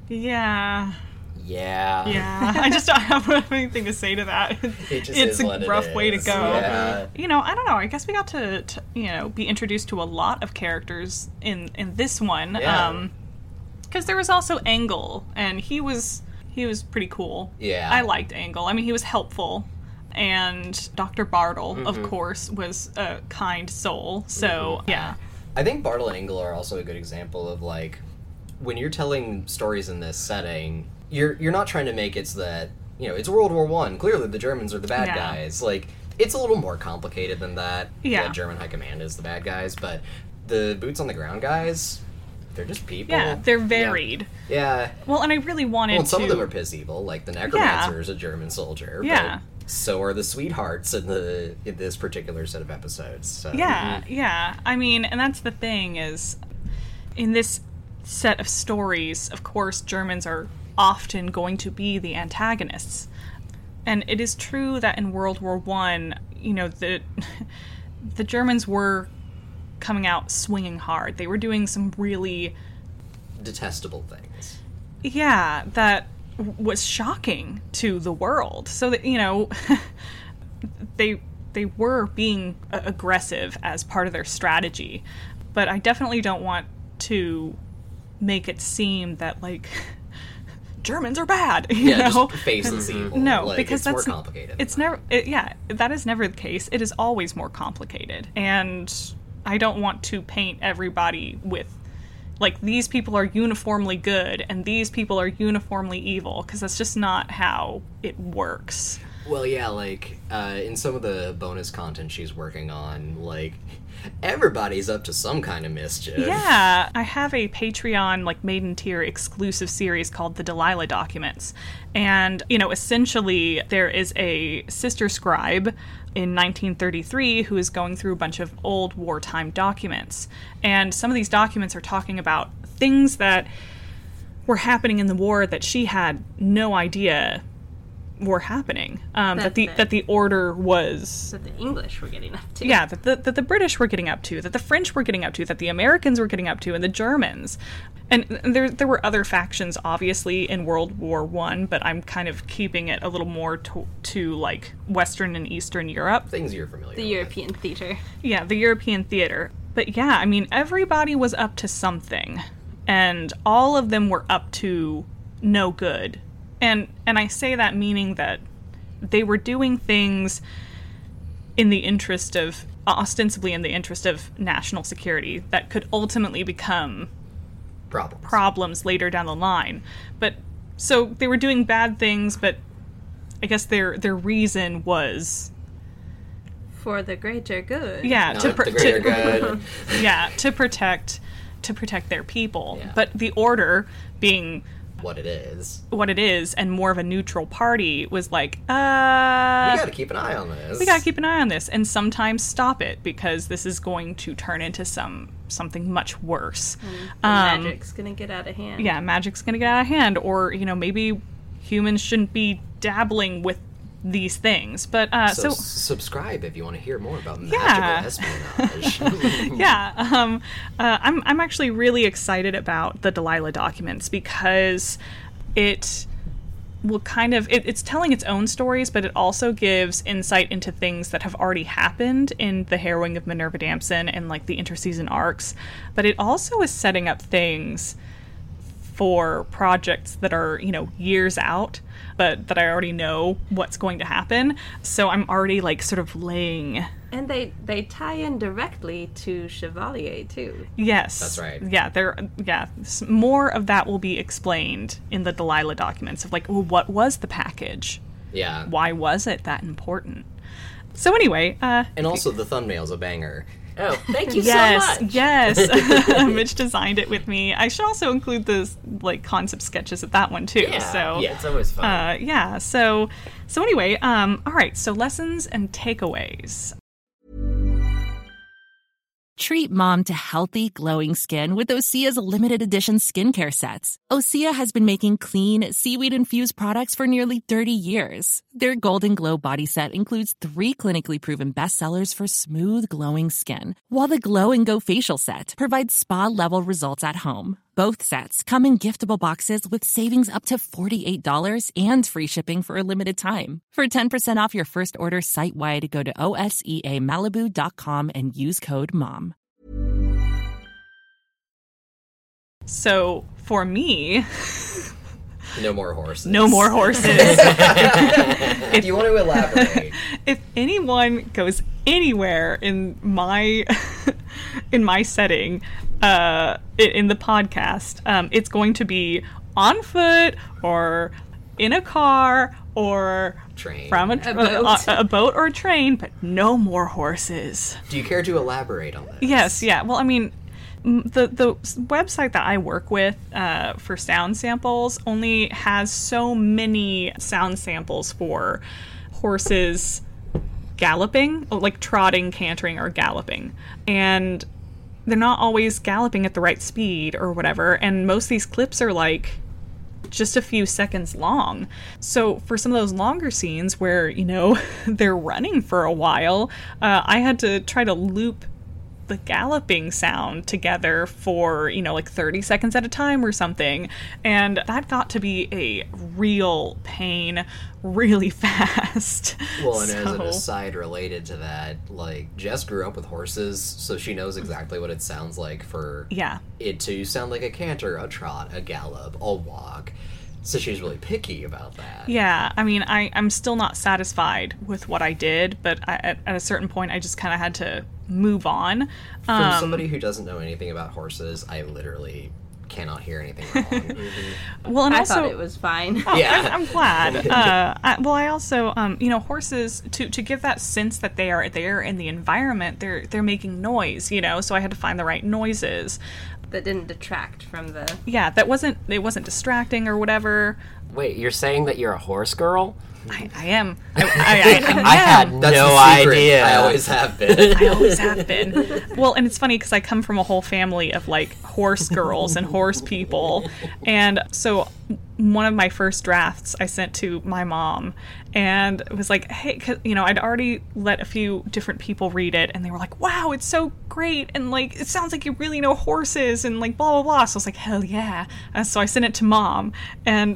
Speaker 1: Yeah.
Speaker 3: Yeah.
Speaker 1: Yeah. I just don't have anything to say to that.
Speaker 3: It just
Speaker 1: It's
Speaker 3: is
Speaker 1: a
Speaker 3: what it
Speaker 1: rough way to
Speaker 3: is.
Speaker 1: go.
Speaker 3: Yeah.
Speaker 1: You know, I don't know. I guess we got to, to, you know, be introduced to a lot of characters in in this one.
Speaker 3: Yeah.
Speaker 1: Um, because there was also Angle, and he was he was pretty cool.
Speaker 5: Yeah.
Speaker 1: I liked Angle. I mean, he was helpful. And Doctor Bartle,
Speaker 3: Mm-hmm.
Speaker 1: of course, was a kind soul. So, yeah.
Speaker 5: I think Bartle and Engel are also a good example of like when you're telling stories in this setting, you're you're not trying to make it so that, you know, it's World War One. Clearly the Germans are the bad
Speaker 1: Yeah.
Speaker 5: guys. Like it's a little more complicated than that.
Speaker 1: Yeah.
Speaker 5: The German high command is the bad guys, but the boots on the ground guys, they're just people.
Speaker 1: Yeah, they're varied.
Speaker 5: Yeah.
Speaker 1: Well, and I really wanted
Speaker 5: Well, and some
Speaker 1: to.
Speaker 5: of them are piss evil, like the Necromancer is a German soldier.
Speaker 1: Yeah.
Speaker 5: But so are the sweethearts in the in this particular set of episodes. So.
Speaker 1: Yeah, yeah. I mean, and that's the thing is, in this set of stories, of course, Germans are often going to be the antagonists, and it is true that in World War One, you know, the the Germans were coming out swinging hard. They were doing some really,
Speaker 5: Detestable things.
Speaker 1: yeah, that was shocking to the world. So that, you know, they they were being uh, aggressive as part of their strategy. But I definitely don't want to make it seem that, like, Germans are bad, you
Speaker 5: Yeah,
Speaker 1: know?
Speaker 5: just face this evil.
Speaker 1: No,
Speaker 5: Like,
Speaker 1: because
Speaker 5: it's
Speaker 1: that's
Speaker 5: more complicated.
Speaker 1: It's
Speaker 5: than
Speaker 1: never. It, yeah, that is never the case. It is always more complicated, and I don't want to paint everybody with, like, these people are uniformly good and these people are uniformly evil, because that's just not how it works.
Speaker 5: Well, yeah, like, uh, in some of the bonus content she's working on, like, everybody's up to some kind of mischief.
Speaker 1: Yeah, I have a Patreon, like, maiden tier exclusive series called The Delilah Documents. And, you know, essentially there is a sister scribe in nineteen thirty-three who is going through a bunch of old wartime documents. And some of these documents are talking about things that were happening in the war that she had no idea were happening. Um, that
Speaker 4: That
Speaker 1: the
Speaker 4: the-
Speaker 1: that the order was
Speaker 4: That the English were getting up to.
Speaker 1: yeah, that the, that the British were getting up to, that the French were getting up to, that the Americans were getting up to, and the Germans. And there there were other factions, obviously, in World War One, but I'm kind of keeping it a little more to, to like Western and Eastern Europe.
Speaker 5: Things you're familiar
Speaker 4: The
Speaker 5: with.
Speaker 4: European theater.
Speaker 1: Yeah, the European theater. But yeah, I mean, everybody was up to something, and all of them were up to no good. And and I say that meaning that they were doing things in the interest of, ostensibly in the interest of national security, that could ultimately become
Speaker 5: Problems.
Speaker 1: problems later down the line. But so they were doing bad things, but I guess their their reason was
Speaker 4: For the greater good.
Speaker 1: yeah
Speaker 5: Not
Speaker 1: to, pr-
Speaker 5: the greater
Speaker 1: to
Speaker 5: good.
Speaker 1: yeah to protect to protect their people.
Speaker 5: Yeah.
Speaker 1: But the order, being
Speaker 5: What it is.
Speaker 1: what it is and more of a neutral party, was like, uh
Speaker 5: We gotta keep an eye on this.
Speaker 1: we gotta keep an eye on this and sometimes stop it, because this is going to turn into some something much worse.
Speaker 4: The
Speaker 1: Um,
Speaker 4: magic's gonna get out of hand.
Speaker 1: yeah, magic's gonna get out of hand, or, you know, maybe humans shouldn't be dabbling with these things. But uh
Speaker 5: So,
Speaker 1: so,
Speaker 5: s- subscribe if you want to hear more about magical
Speaker 1: Yeah.
Speaker 5: espionage.
Speaker 1: yeah, um, uh, I'm I'm actually really excited about the Delilah Documents, because it will kind of, it, it's telling its own stories, but it also gives insight into things that have already happened in the Harrowing of Minerva Damson and like the interseason arcs. But it also is setting up things for projects that are, you know, years out, but that I already know what's going to happen. So I'm already like sort of laying.
Speaker 4: And they they tie in directly to Chevalier too.
Speaker 1: Yes,
Speaker 5: That's right.
Speaker 1: Yeah, there. Yeah, s- more of that will be explained in the Delilah documents of like, well, what was the package?
Speaker 5: Yeah.
Speaker 1: Why was it that important? So anyway, uh,
Speaker 5: And also the thumbnail's a banger.
Speaker 3: Oh, thank you
Speaker 1: yes,
Speaker 3: so much.
Speaker 1: yes, Mitch designed it with me. I should also include the like concept sketches of that one too.
Speaker 3: Yeah,
Speaker 1: so
Speaker 3: yeah, it's always fun.
Speaker 1: uh, yeah. So so anyway, um, all right. So lessons and takeaways.
Speaker 6: Treat mom to healthy, glowing skin with Osea's limited edition skincare sets. Osea has been making clean, seaweed-infused products for nearly thirty years. Their Golden Glow body set includes three clinically proven bestsellers for smooth, glowing skin, while the Glow and Go facial set provides spa-level results at home. Both sets come in giftable boxes with savings up to forty-eight dollars and free shipping for a limited time. For ten percent off your first order site-wide, go to O S E A Malibu dot com and use code MOM.
Speaker 1: So for me,
Speaker 5: No more horses.
Speaker 1: no more horses.
Speaker 5: Do you want to elaborate?
Speaker 1: If anyone goes anywhere in my in my setting, uh, i- in the podcast, um, it's going to be on foot or in a car or
Speaker 5: Train.
Speaker 1: from a,
Speaker 4: A boat.
Speaker 1: a, a boat or a train, but no more horses.
Speaker 5: Do you care to elaborate on this?
Speaker 1: Yes, yeah. Well, I mean, m- the the s- website that I work with uh, for sound samples only has so many sound samples for horses galloping, like trotting, cantering, or galloping, and they're not always galloping at the right speed or whatever. And most of these clips are like just a few seconds long. So for some of those longer scenes where, you know, they're running for a while, uh, I had to try to loop the galloping sound together for, you know, like thirty seconds at a time or something. And that got to be a real pain really fast.
Speaker 5: Well, and as an
Speaker 1: So-
Speaker 5: aside related to that, like, Jess grew up with horses, so she knows exactly what it sounds like for
Speaker 1: Yeah.
Speaker 5: it to sound like a canter, a trot, a gallop, a walk. So she's really picky about that.
Speaker 1: Yeah, I mean, I, I'm still not satisfied with what I did, but I, at, at a certain point, I just kind of had to move on.
Speaker 5: From
Speaker 1: Um,
Speaker 5: somebody who doesn't know anything about horses, I literally cannot hear anything wrong.
Speaker 1: well, and
Speaker 4: I
Speaker 1: also,
Speaker 4: thought it was fine.
Speaker 1: Oh,
Speaker 5: Yeah.
Speaker 1: I'm, I'm glad. Uh, I, well, I also, um, you know, horses to to give that sense that they are there in the environment. They're they're making noise, you know. So I had to find the right noises.
Speaker 4: That didn't detract from the.
Speaker 1: Yeah, that wasn't it wasn't distracting or whatever.
Speaker 3: Wait, you're saying that you're a horse girl?
Speaker 1: I, I am. I, I, I,
Speaker 3: I had
Speaker 5: That's
Speaker 3: no
Speaker 5: the secret.
Speaker 3: idea.
Speaker 5: I always have been.
Speaker 1: I always have been. Well, and it's funny because I come from a whole family of like horse girls and horse people. And so one of my first drafts I sent to my mom and it was like, hey, 'cause, you know, I'd already let a few different people read it and they were like, wow, it's so great. And like, it sounds like you really know horses and like blah, blah, blah. So I was like, hell yeah. And so I sent it to mom and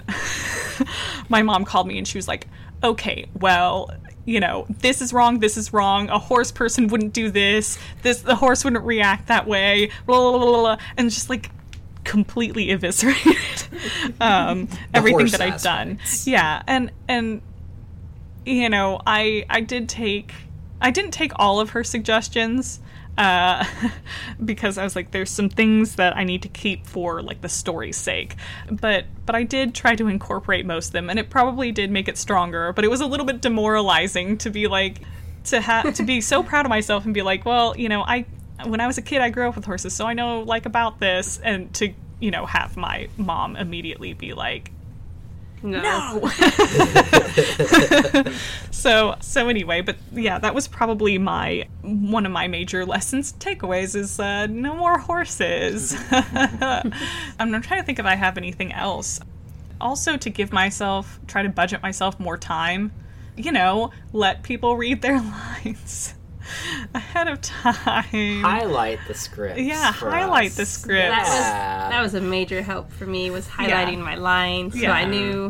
Speaker 1: my mom called me and she was like, okay, well, you know, this is wrong, this is wrong, a horse person wouldn't do this, this, the horse wouldn't react that way, blah, blah, blah, blah, blah, and just like completely eviscerated um, everything
Speaker 5: horse
Speaker 1: that I'd done.
Speaker 5: aspects.
Speaker 1: Yeah, and, and, you know, I, I did take, I didn't take all of her suggestions, uh, because I was like, there's some things that I need to keep for like the story's sake. But but I did try to incorporate most of them, and it probably did make it stronger. But it was a little bit demoralizing to be like to have to be so proud of myself and be like, well, you know, I when I was a kid I grew up with horses, so I know like about this, and to you know have my mom immediately be like,
Speaker 4: No.
Speaker 1: no. so so anyway, but yeah, that was probably my one of my major lessons takeaways is uh, no more horses. I'm not trying to think if I have anything else. Also, to give myself, try to budget myself more time. You know, let people read their lines ahead of time.
Speaker 3: Highlight the script.
Speaker 1: Yeah, highlight
Speaker 3: us.
Speaker 1: the script.
Speaker 4: That was
Speaker 3: Yeah.
Speaker 4: that was a major help for me, was highlighting my lines, so
Speaker 1: Yeah.
Speaker 4: I knew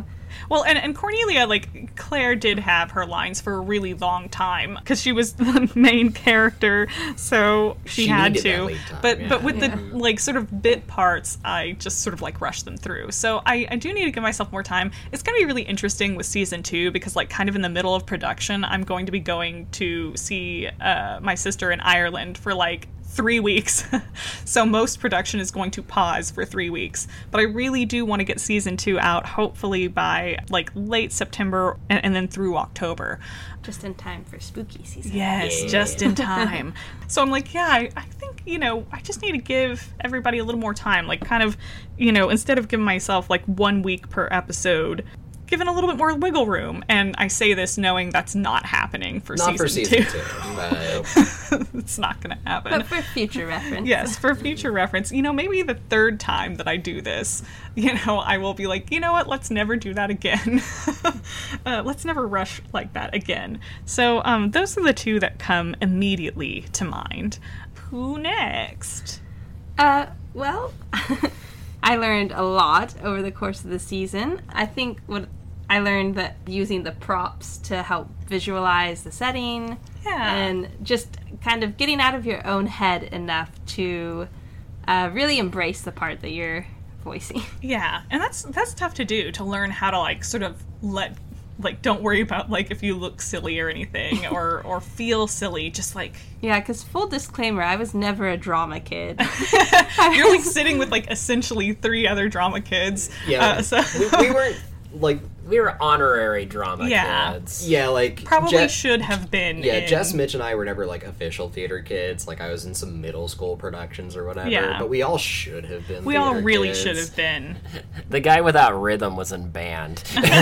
Speaker 1: Well, and, and Cornelia, like, Claire did have her lines for a really long time because she was the main character, so she,
Speaker 5: She
Speaker 1: had
Speaker 5: needed that
Speaker 1: to.
Speaker 5: lead time,
Speaker 1: but
Speaker 5: yeah.
Speaker 1: but with
Speaker 4: Yeah.
Speaker 1: the, like, sort of bit parts, I just sort of, like, rushed them through. So I, I do need to give myself more time. It's going to be really interesting with season two because, like, kind of in the middle of production, I'm going to be going to see uh, my sister in Ireland for, like, three weeks. So most production is going to pause for three weeks. But I really do want to get season two out, hopefully by like late September and, and then through October.
Speaker 4: Just in time for spooky season.
Speaker 1: Yes,
Speaker 5: Yeah.
Speaker 1: just in time. So I'm like, yeah, I, I think, you know, I just need to give everybody a little more time. Like, kind of, you know, instead of giving myself like one week per episode, given a little bit more wiggle room. And I say this knowing that's not happening for
Speaker 5: Not
Speaker 1: season
Speaker 5: for season
Speaker 1: two.
Speaker 5: two. But
Speaker 1: It's not going to happen.
Speaker 4: But for future reference.
Speaker 1: Yes, for future reference. You know, maybe the third time that I do this, you know, I will be like, you know what, let's never do that again. uh, let's never rush like that again. So um, those are the two that come immediately to mind. Who next?
Speaker 4: Uh, well, I learned a lot over the course of the season. I think what I learned that using the props to help visualize the setting
Speaker 1: Yeah.
Speaker 4: and just kind of getting out of your own head enough to uh, really embrace the part that you're voicing.
Speaker 1: Yeah, and that's that's tough to do, to learn how to like sort of let like don't worry about like if you look silly or anything or or feel silly, just like
Speaker 4: Yeah, because full disclaimer, I was never a drama kid.
Speaker 1: you're like sitting with like essentially three other drama kids.
Speaker 5: yeah,
Speaker 1: Uh, so
Speaker 5: we, we weren't like
Speaker 3: We were honorary drama
Speaker 1: Yeah.
Speaker 3: kids.
Speaker 5: yeah like
Speaker 1: probably
Speaker 5: Je-
Speaker 1: should have been.
Speaker 5: Yeah,
Speaker 1: in,
Speaker 5: Jess, Mitch, and I were never like official theater kids. Like I was in some middle school productions or whatever.
Speaker 1: Yeah.
Speaker 5: But we all should have been.
Speaker 1: We all
Speaker 5: theater
Speaker 1: really
Speaker 5: kids.
Speaker 1: should have been.
Speaker 3: The guy without rhythm was in band.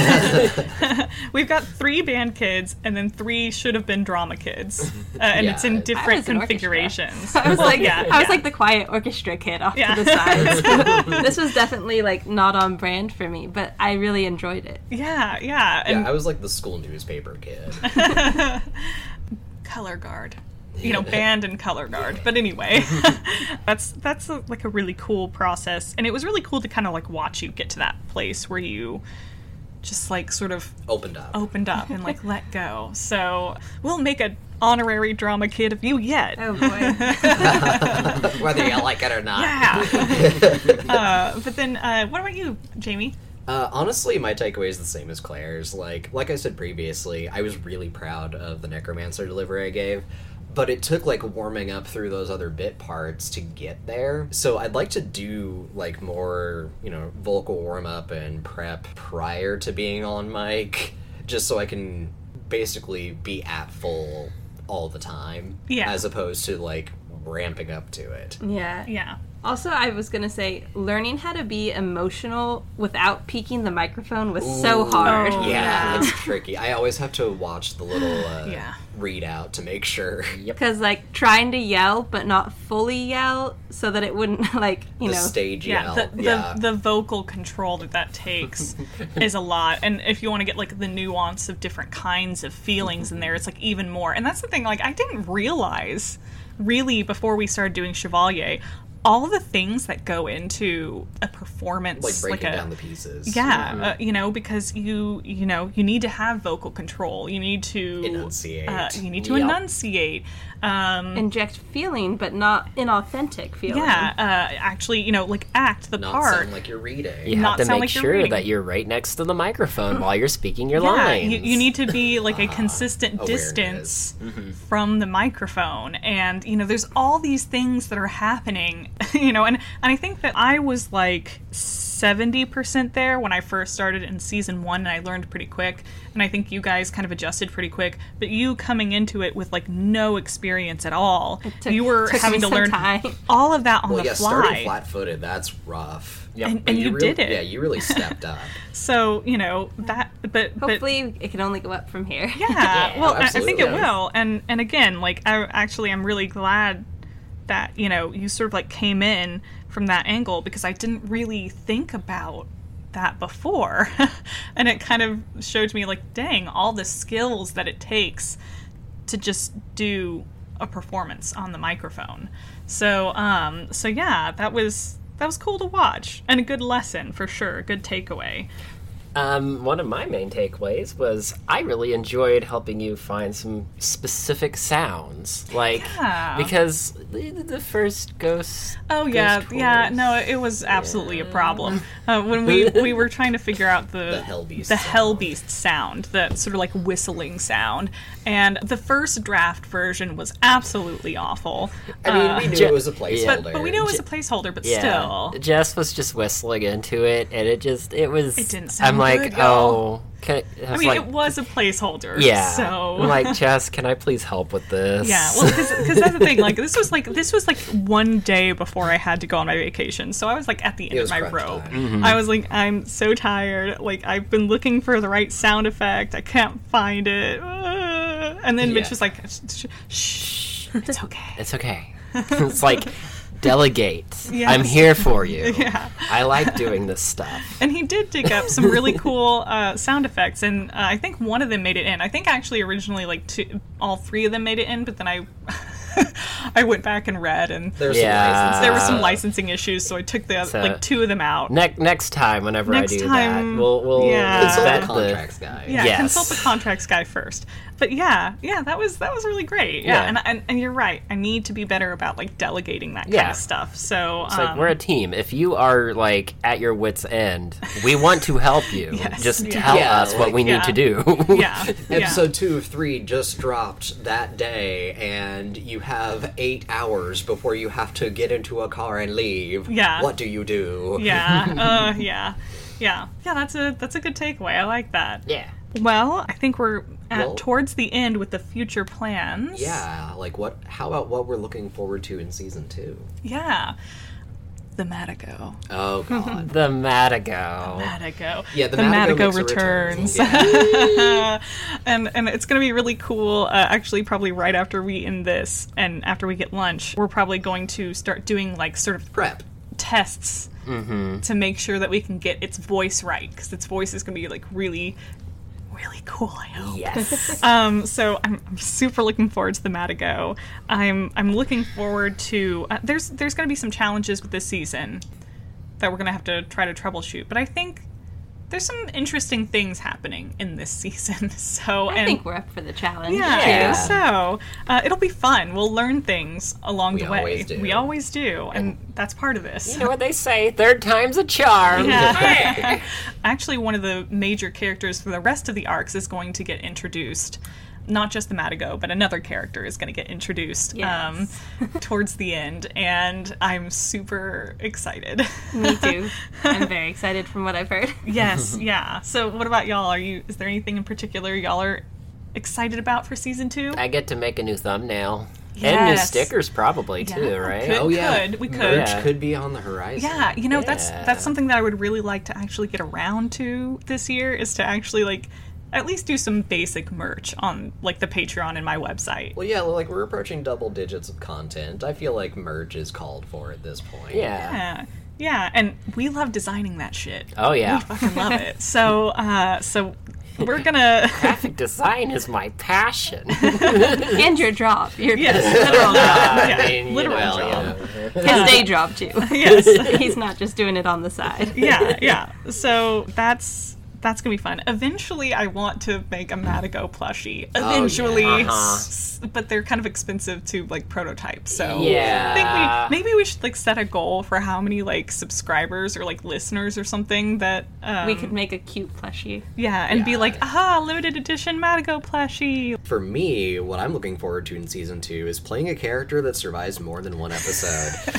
Speaker 1: We've got three band kids and then three should have been drama kids, uh, and
Speaker 5: Yeah.
Speaker 1: it's in
Speaker 5: I
Speaker 1: different
Speaker 4: was in orchestra.
Speaker 1: configurations.
Speaker 4: I was
Speaker 1: Well,
Speaker 4: like,
Speaker 1: yeah,
Speaker 4: I was
Speaker 1: yeah.
Speaker 4: like the quiet orchestra kid off
Speaker 1: Yeah.
Speaker 4: to the side. This was definitely like not on brand for me, but I really enjoyed it.
Speaker 1: yeah, yeah,
Speaker 5: Yeah,
Speaker 1: and
Speaker 5: I was like the school newspaper kid.
Speaker 1: color guard. You know, band and color guard. But anyway, that's that's a, like a really cool process, and it was really cool to kind of like watch you get to that place where you just like sort of
Speaker 5: Opened up.
Speaker 1: opened up and like let go. So we'll make an honorary drama kid of you yet.
Speaker 4: Oh boy.
Speaker 5: Whether you like it or not.
Speaker 1: Yeah. uh, but then, uh, what about you, Jamie?
Speaker 5: Uh, honestly, my takeaway is the same as Claire's. Like, like I said previously, I was really proud of the Necromancer delivery I gave, but it took like warming up through those other bit parts to get there. So I'd like to do like more, you know, vocal warm up and prep prior to being on mic, just so I can basically be at full all the time,
Speaker 1: Yeah.
Speaker 5: as opposed to like ramping up to it.
Speaker 4: Yeah.
Speaker 1: Yeah.
Speaker 4: Also, I was going to say, learning how to be emotional without peeking the microphone was so
Speaker 5: Ooh.
Speaker 4: hard.
Speaker 1: Oh,
Speaker 5: Yeah,
Speaker 1: yeah.
Speaker 5: it's tricky. I always have to watch the little uh,
Speaker 1: Yeah.
Speaker 5: readout to make sure.
Speaker 4: Because, like, trying to yell, but not fully yell, so that it wouldn't, like, you
Speaker 5: the
Speaker 4: know.
Speaker 5: stage
Speaker 1: Yeah,
Speaker 5: yell.
Speaker 1: the, the,
Speaker 5: yeah.
Speaker 1: the vocal control that that takes is a lot. And if you want to get, like, the nuance of different kinds of feelings in there, it's, like, even more. And that's the thing, like, I didn't realize, really, before we started doing Chevalier, all the things that go into a performance.
Speaker 5: like breaking
Speaker 1: a,
Speaker 5: down the pieces.
Speaker 1: Yeah, uh, you know, because you, you know, you need to have vocal control. You need to...
Speaker 5: Enunciate.
Speaker 1: Uh, you need to
Speaker 3: Yep.
Speaker 1: enunciate. Um,
Speaker 4: Inject feeling, but not inauthentic feeling.
Speaker 1: yeah, uh, actually, you know, like, act the
Speaker 5: Not
Speaker 1: part.
Speaker 5: sound like you're reading.
Speaker 3: You
Speaker 1: Not
Speaker 3: have to
Speaker 1: sound
Speaker 3: make
Speaker 1: like you're
Speaker 3: sure
Speaker 1: reading.
Speaker 3: that you're right next to the microphone while you're speaking your
Speaker 1: Yeah,
Speaker 3: lines.
Speaker 1: you, you need to be like a consistent
Speaker 5: awareness.
Speaker 1: distance from the microphone, and you know, there's all these things that are happening, you know, and and I think that I was like seventy percent there when I first started in season one, and I learned pretty quick, and I think you guys kind of adjusted pretty quick, but you coming into it with like no experience at all,
Speaker 4: took-
Speaker 1: you were
Speaker 4: took
Speaker 1: having
Speaker 4: me
Speaker 1: to
Speaker 4: some
Speaker 1: learn
Speaker 4: time.
Speaker 1: all of that on
Speaker 5: Well,
Speaker 1: the
Speaker 5: yeah,
Speaker 1: fly.
Speaker 5: starting flat-footed, that's rough.
Speaker 3: Yep.
Speaker 1: And,
Speaker 5: But
Speaker 1: and you,
Speaker 5: really,
Speaker 1: did it.
Speaker 5: Yeah, you really stepped up.
Speaker 1: So, you know, that, but, but
Speaker 4: Hopefully, it can only go up from here.
Speaker 1: Yeah, well, I, I think it
Speaker 5: absolutely.
Speaker 1: will, and and again, like, I actually I'm really glad that you know you sort of like came in from that angle, because I didn't really think about that before, and it kind of showed me like, dang, all the skills that it takes to just do a performance on the microphone. So, um, so yeah, that was that was cool to watch, and a good lesson for sure, a good takeaway.
Speaker 3: Um, one of my main takeaways was I really enjoyed helping you find some specific sounds, like
Speaker 1: Yeah.
Speaker 3: because the, the first ghost.
Speaker 1: Oh yeah,
Speaker 3: ghost
Speaker 1: yeah.
Speaker 3: tours-
Speaker 1: No, it was absolutely a problem uh, when we we were trying to figure out the
Speaker 5: The hell beast
Speaker 1: the
Speaker 5: sound.
Speaker 1: hell beast sound, that sort of like whistling sound, and the first draft version was absolutely awful.
Speaker 5: I mean,
Speaker 1: Uh,
Speaker 5: we knew
Speaker 3: Je-
Speaker 5: it was a placeholder.
Speaker 1: but, but we knew it was a placeholder, but
Speaker 3: Yeah,
Speaker 1: still.
Speaker 3: Jess was just whistling into it, and it just it was.
Speaker 1: It didn't sound
Speaker 3: I'm like,
Speaker 1: good, y'all.
Speaker 3: oh, can I, I
Speaker 1: I
Speaker 3: was
Speaker 1: mean,
Speaker 3: like,
Speaker 1: it was a placeholder.
Speaker 3: yeah.
Speaker 1: So
Speaker 3: I'm like, Jess, can I please help with this?
Speaker 1: yeah, well, because that's the thing. Like, this was like this was like one day before I had to go on my vacation, so I was like at the end
Speaker 5: It
Speaker 1: of
Speaker 5: was
Speaker 1: my
Speaker 5: crunch
Speaker 1: rope.
Speaker 5: time.
Speaker 3: Mm-hmm.
Speaker 1: I was like, I'm so tired. Like, I've been looking for the right sound effect. I can't find it. Uh, and then Mitch
Speaker 5: Yeah.
Speaker 1: was like, shh, shh, it's okay.
Speaker 3: It's okay. It's like, delegate.
Speaker 1: Yes.
Speaker 3: I'm here for you.
Speaker 1: Yeah.
Speaker 3: I like doing this stuff.
Speaker 1: And he did dig up some really cool uh, sound effects, and uh, I think one of them made it in. I think actually originally like two, all three of them made it in, but then I I went back and read, and
Speaker 5: There's
Speaker 3: Yeah.
Speaker 5: some license.
Speaker 1: there were some
Speaker 3: Uh,
Speaker 1: licensing issues, so I took the
Speaker 3: so-
Speaker 1: like two of them out.
Speaker 3: Ne- next time, whenever
Speaker 1: Next
Speaker 3: I do
Speaker 1: time,
Speaker 3: that, we'll we'll
Speaker 1: yeah.
Speaker 5: Consult
Speaker 3: vet
Speaker 5: the contracts guy.
Speaker 1: Yeah,
Speaker 3: Yes.
Speaker 1: consult the contracts guy first. But yeah, yeah, that was that was really great. Yeah,
Speaker 3: Yeah.
Speaker 1: And, and and you're right. I need to be better about like delegating that kind
Speaker 3: Yeah.
Speaker 1: of stuff. So
Speaker 3: It's
Speaker 1: um,
Speaker 3: like we're a team. If you are like at your wits' end, we want to help you.
Speaker 1: Yes.
Speaker 3: Just
Speaker 1: Yeah.
Speaker 3: tell
Speaker 5: Yeah,
Speaker 3: us what
Speaker 5: like-
Speaker 3: we need
Speaker 1: yeah.
Speaker 3: to do.
Speaker 1: yeah, yeah.
Speaker 5: Episode two of three just dropped that day, and you have eight hours before you have to get into a car and leave.
Speaker 1: Yeah.
Speaker 5: What do you do?
Speaker 1: Yeah, uh, yeah, yeah, yeah. That's a that's a good takeaway. I like that.
Speaker 3: Yeah.
Speaker 1: Well, I think we're at
Speaker 5: Well-
Speaker 1: towards the end with the future plans.
Speaker 5: Yeah, like what? How about what we're looking forward to in season two?
Speaker 1: yeah. The Madigo.
Speaker 5: Oh God.
Speaker 3: The Madigo.
Speaker 1: Madigo.
Speaker 5: Yeah, the Madigo makes a return.
Speaker 1: returns.
Speaker 5: Yeah.
Speaker 1: and and it's going to be really cool. Uh, actually, probably right after we end this and after we get lunch, we're probably going to start doing like sort of
Speaker 5: Prep.
Speaker 1: tests to make sure that we can get its voice right, because its voice is going to be like really, really cool. I hope.
Speaker 3: Yes.
Speaker 1: Um, so I'm, I'm super looking forward to the Madigo. I'm I'm looking forward to. Uh, there's there's going to be some challenges with this season that we're going to have to try to troubleshoot, but I think there's some interesting things happening in this season. So
Speaker 4: I
Speaker 1: and
Speaker 4: think we're up for the challenge.
Speaker 1: yeah, I
Speaker 3: Yeah.
Speaker 1: think so. Uh, it'll be fun. We'll learn things along
Speaker 5: We
Speaker 1: the way.
Speaker 5: always do.
Speaker 1: We always do, and that's part of this.
Speaker 3: You know what they say? Third time's a charm.
Speaker 1: Yeah. Actually, one of the major characters for the rest of the arcs is going to get introduced. Not just the Madigo, but another character is going to get introduced
Speaker 4: Yes.
Speaker 1: um, towards the end, and I'm super excited.
Speaker 4: Me too. I'm very excited from what I've heard.
Speaker 1: Yes, yeah. So, what about y'all? Are you? Is there anything in particular y'all are excited about for season two?
Speaker 3: I get to make a new thumbnail. And new
Speaker 1: Yes.
Speaker 3: stickers probably too,
Speaker 1: Yeah,
Speaker 3: right?
Speaker 1: could-
Speaker 5: Oh yeah.
Speaker 1: we could.
Speaker 5: Merch
Speaker 3: Yeah.
Speaker 5: could be on the horizon.
Speaker 1: Yeah, you know that's
Speaker 3: Yeah.
Speaker 1: that's something that I would really like to actually get around to this year, is to actually like at least do some basic merch on like the Patreon and my website.
Speaker 5: Well, yeah, like we're approaching double digits of content. I feel like merch is called for at this point.
Speaker 3: Yeah.
Speaker 1: Yeah, yeah, and we love designing that shit.
Speaker 3: Oh yeah.
Speaker 1: We fucking love it. So, uh, so we're gonna.
Speaker 3: Graphic design is my passion.
Speaker 4: And your job. Your
Speaker 1: Yes, literal job. Yeah,
Speaker 3: I mean, you
Speaker 1: literal
Speaker 3: know,
Speaker 1: job.
Speaker 3: you know.
Speaker 4: his day job too.
Speaker 1: Yes.
Speaker 4: He's not just doing it on the side.
Speaker 1: Yeah, yeah. So that's that's gonna be fun. Eventually, I want to make a Madigo plushie. Eventually,
Speaker 3: Uh-huh.
Speaker 1: s- but they're kind of expensive to like prototype. So
Speaker 3: Yeah.
Speaker 1: I think we maybe we should like set a goal for how many like subscribers or like listeners or something that um,
Speaker 4: We could make a cute plushie.
Speaker 1: yeah, and be
Speaker 5: Yeah.
Speaker 1: like, aha, limited edition Madigo plushie.
Speaker 5: For me, what I'm looking forward to in season two is playing a character that survives more than one episode.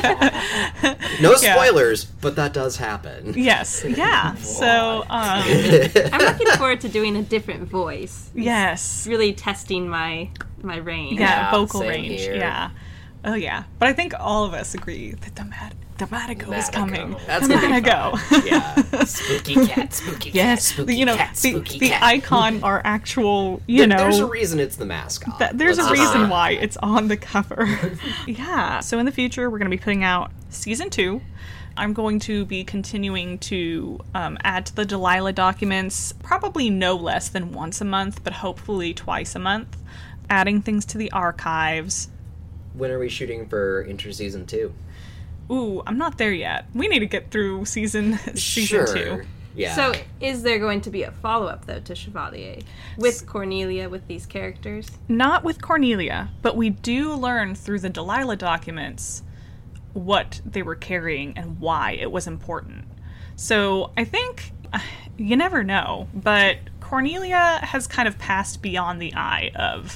Speaker 5: No
Speaker 1: Yeah.
Speaker 5: spoilers, but that does happen.
Speaker 1: Yes, yeah. So um,
Speaker 4: I'm looking forward to doing a different voice.
Speaker 1: yes,
Speaker 4: Really testing my my range.
Speaker 1: yeah,
Speaker 3: Yeah,
Speaker 1: vocal
Speaker 3: same
Speaker 1: range.
Speaker 3: here.
Speaker 1: Yeah, oh yeah. But I think all of us agree that the Mad the Madigo is
Speaker 3: Madigo.
Speaker 1: coming.
Speaker 5: That's
Speaker 1: the
Speaker 5: gonna be
Speaker 1: Madigo.
Speaker 5: Yeah.
Speaker 3: Spooky cat, spooky cat,
Speaker 1: Yes,
Speaker 3: spooky
Speaker 1: you know
Speaker 3: cat,
Speaker 1: the,
Speaker 3: spooky
Speaker 1: the
Speaker 3: cat.
Speaker 1: icon, our actual, you know.
Speaker 5: There's a reason it's the mascot.
Speaker 1: That, there's a
Speaker 5: Let's just
Speaker 1: reason
Speaker 5: say
Speaker 1: why
Speaker 5: that.
Speaker 1: it's on the cover. Yeah. So in the future, we're going to be putting out season two. I'm going to be continuing to um, add to the Delilah documents, probably no less than once a month, but hopefully twice a month. Adding things to the archives.
Speaker 5: When are we shooting for inter-season two?
Speaker 1: Ooh, I'm not there yet. We need to get through season season
Speaker 5: Sure.
Speaker 1: two.
Speaker 5: Yeah.
Speaker 4: So, is there going to be a follow-up, though, to Chevalier? With Cornelia, with these characters?
Speaker 1: Not with Cornelia, but we do learn through the Delilah documents what they were carrying and why it was important. So I think, you never know, but Cornelia has kind of passed beyond the eye of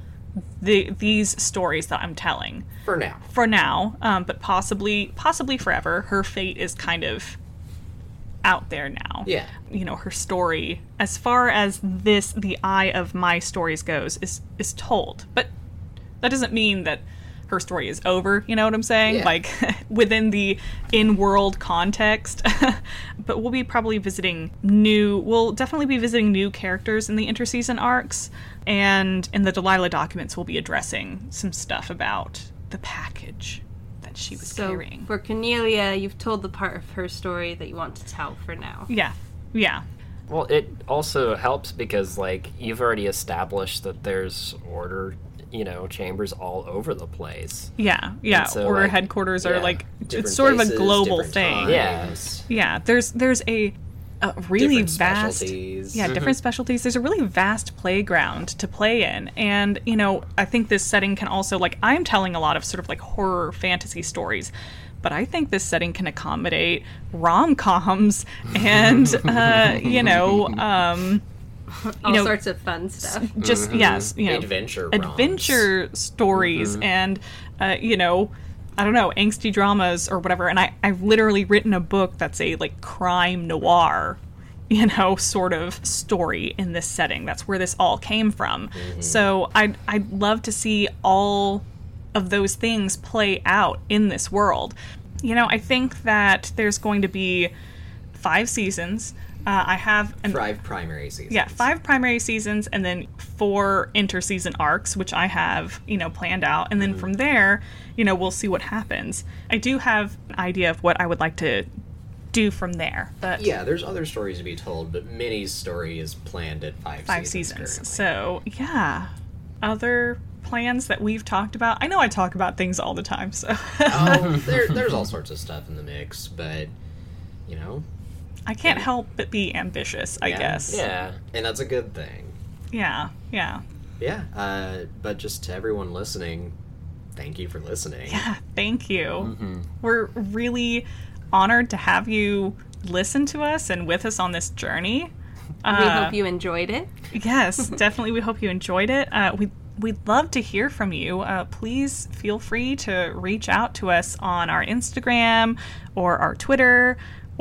Speaker 1: the these stories that I'm telling.
Speaker 5: For now.
Speaker 1: For now, um, but possibly possibly forever. Her fate is kind of out there now.
Speaker 5: Yeah.
Speaker 1: You know, her story, as far as this, the eye of my stories goes, is is told. But that doesn't mean that her story is over, you know what I'm saying?
Speaker 5: Yeah.
Speaker 1: Like, within the in-world context. But we'll be probably visiting new, we'll definitely be visiting new characters in the interseason arcs, and in the Delilah documents we'll be addressing some stuff about the package that she was
Speaker 4: So,
Speaker 1: carrying.
Speaker 4: for Cornelia, you've told the part of her story that you want to tell for now.
Speaker 1: Yeah, yeah.
Speaker 3: Well, it also helps because, like, you've already established that there's order, you know, chambers all over the place.
Speaker 1: Yeah, yeah.
Speaker 3: And so,
Speaker 1: Order
Speaker 3: like,
Speaker 1: headquarters are
Speaker 3: yeah,
Speaker 1: like,
Speaker 5: Different
Speaker 1: it's sort
Speaker 5: places,
Speaker 1: of a global
Speaker 5: different
Speaker 1: thing.
Speaker 5: times,
Speaker 3: Yeah.
Speaker 1: Yeah, there's there's a, a really
Speaker 5: different
Speaker 1: vast,
Speaker 5: specialties.
Speaker 1: yeah, different specialties. There's a really vast playground to play in, and you know, I think this setting can also, like, I'm telling a lot of sort of like horror fantasy stories, but I think this setting can accommodate rom-coms and uh, you know, um, you
Speaker 4: All
Speaker 1: know,
Speaker 4: sorts of fun stuff.
Speaker 1: just yes, you know,
Speaker 5: Adventure roms.
Speaker 1: adventure stories and uh, you know, I don't know, angsty dramas or whatever. And I I've literally written a book that's a like crime noir, you know, sort of story in this setting. That's where this all came from. So I'd I'd love to see all of those things play out in this world. You know, I think that there's going to be five seasons. Uh, I have an
Speaker 5: Five primary seasons.
Speaker 1: yeah, five primary seasons and then four interseason arcs, which I have, you know, planned out. And then from there, you know, we'll see what happens. I do have an idea of what I would like to do from there. But
Speaker 5: Yeah, there's other stories to be told, but Minnie's story is planned at five,
Speaker 1: five
Speaker 5: seasons.
Speaker 1: seasons.
Speaker 5: currently.
Speaker 1: So, yeah. Other plans that we've talked about. I know I talk about things all the time, so
Speaker 5: Oh, there, there's all sorts of stuff in the mix, but, you know,
Speaker 1: I can't help but be ambitious, I
Speaker 5: Yeah.
Speaker 1: guess.
Speaker 3: Yeah.
Speaker 5: and that's a good thing.
Speaker 1: Yeah, yeah.
Speaker 5: Yeah, uh, but just to everyone listening, thank you for listening.
Speaker 1: Yeah, thank you. We're really honored to have you listen to us and with us on this journey.
Speaker 4: we
Speaker 1: Uh,
Speaker 4: hope you enjoyed it.
Speaker 1: Yes, definitely. We hope you enjoyed it. Uh, we we'd love to hear from you. Uh, please feel free to reach out to us on our Instagram or our Twitter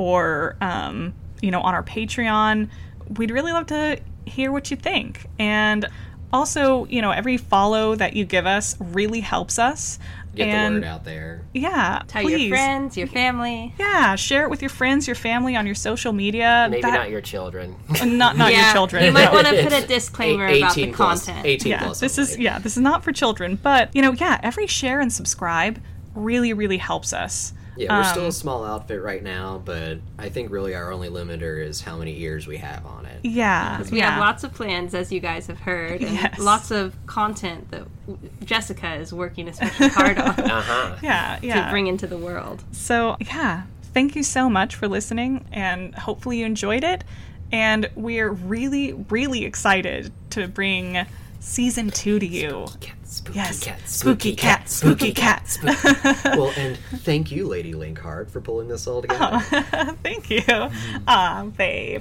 Speaker 1: or um, you know, on our Patreon. We'd really love to hear what you think. And also, you know, every follow that you give us really helps us.
Speaker 5: Get
Speaker 1: and
Speaker 5: the word out there.
Speaker 1: Yeah,
Speaker 4: Tell
Speaker 1: please.
Speaker 4: your friends, your family.
Speaker 1: Yeah, share it with your friends, your family, on your social media.
Speaker 3: Maybe
Speaker 1: That-
Speaker 3: not your children.
Speaker 1: uh, not not
Speaker 4: yeah,
Speaker 1: your children.
Speaker 4: You might
Speaker 1: No.
Speaker 4: want to put a disclaimer
Speaker 5: Eight-
Speaker 4: about the
Speaker 5: eighteen plus,
Speaker 4: content.
Speaker 5: eighteen
Speaker 1: Yeah,
Speaker 5: plus
Speaker 1: this
Speaker 5: only.
Speaker 1: is yeah, this is not for children, but you know, yeah, every share and subscribe really, really helps us.
Speaker 5: Yeah, we're still
Speaker 1: Um,
Speaker 5: a small outfit right now, but I think really our only limiter is how many ears we have on it.
Speaker 1: Yeah,
Speaker 4: We
Speaker 1: yeah.
Speaker 4: have lots of plans, as you guys have heard, and
Speaker 1: Yes.
Speaker 4: lots of content that Jessica is working especially hard on
Speaker 3: Uh-huh.
Speaker 1: yeah, yeah.
Speaker 4: to bring into the world.
Speaker 1: So yeah, thank you so much for listening, and hopefully you enjoyed it. And we're really, really excited to bring season two to you.
Speaker 3: Cat, spooky
Speaker 1: Yes,
Speaker 3: cat,
Speaker 1: spooky cat, spooky cat.
Speaker 5: Well, and thank you, Lady Linkhart, for pulling this all together.
Speaker 1: Thank you. Ah, babe.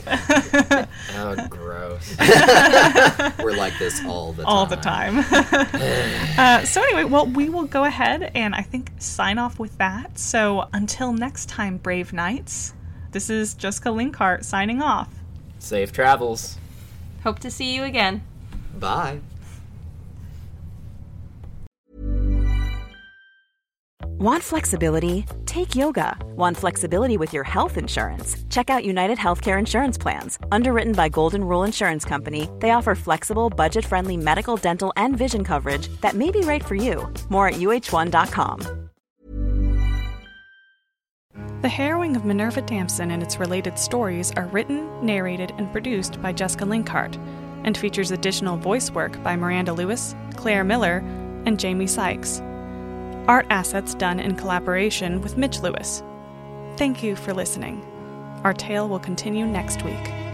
Speaker 3: Oh, gross.
Speaker 5: We're like this all the time.
Speaker 1: All the time. uh, so anyway, well, we will go ahead and I think sign off with that. So until next time, brave knights, this is Jessica Linkhart signing off.
Speaker 3: Safe travels.
Speaker 4: Hope to see you again.
Speaker 5: Bye.
Speaker 7: Want flexibility? Take yoga. Want flexibility with your health insurance? Check out United Healthcare Insurance Plans. Underwritten by Golden Rule Insurance Company, they offer flexible, budget-friendly medical, dental, and vision coverage that may be right for you. More at U H one dot com.
Speaker 1: The Harrowing of Minerva Damson and its related stories are written, narrated, and produced by Jessica Linkhart, and features additional voice work by Miranda Lewis, Claire Miller, and Jamie Sykes. Art assets done in collaboration with Mitch Lewis. Thank you for listening. Our tale will continue next week.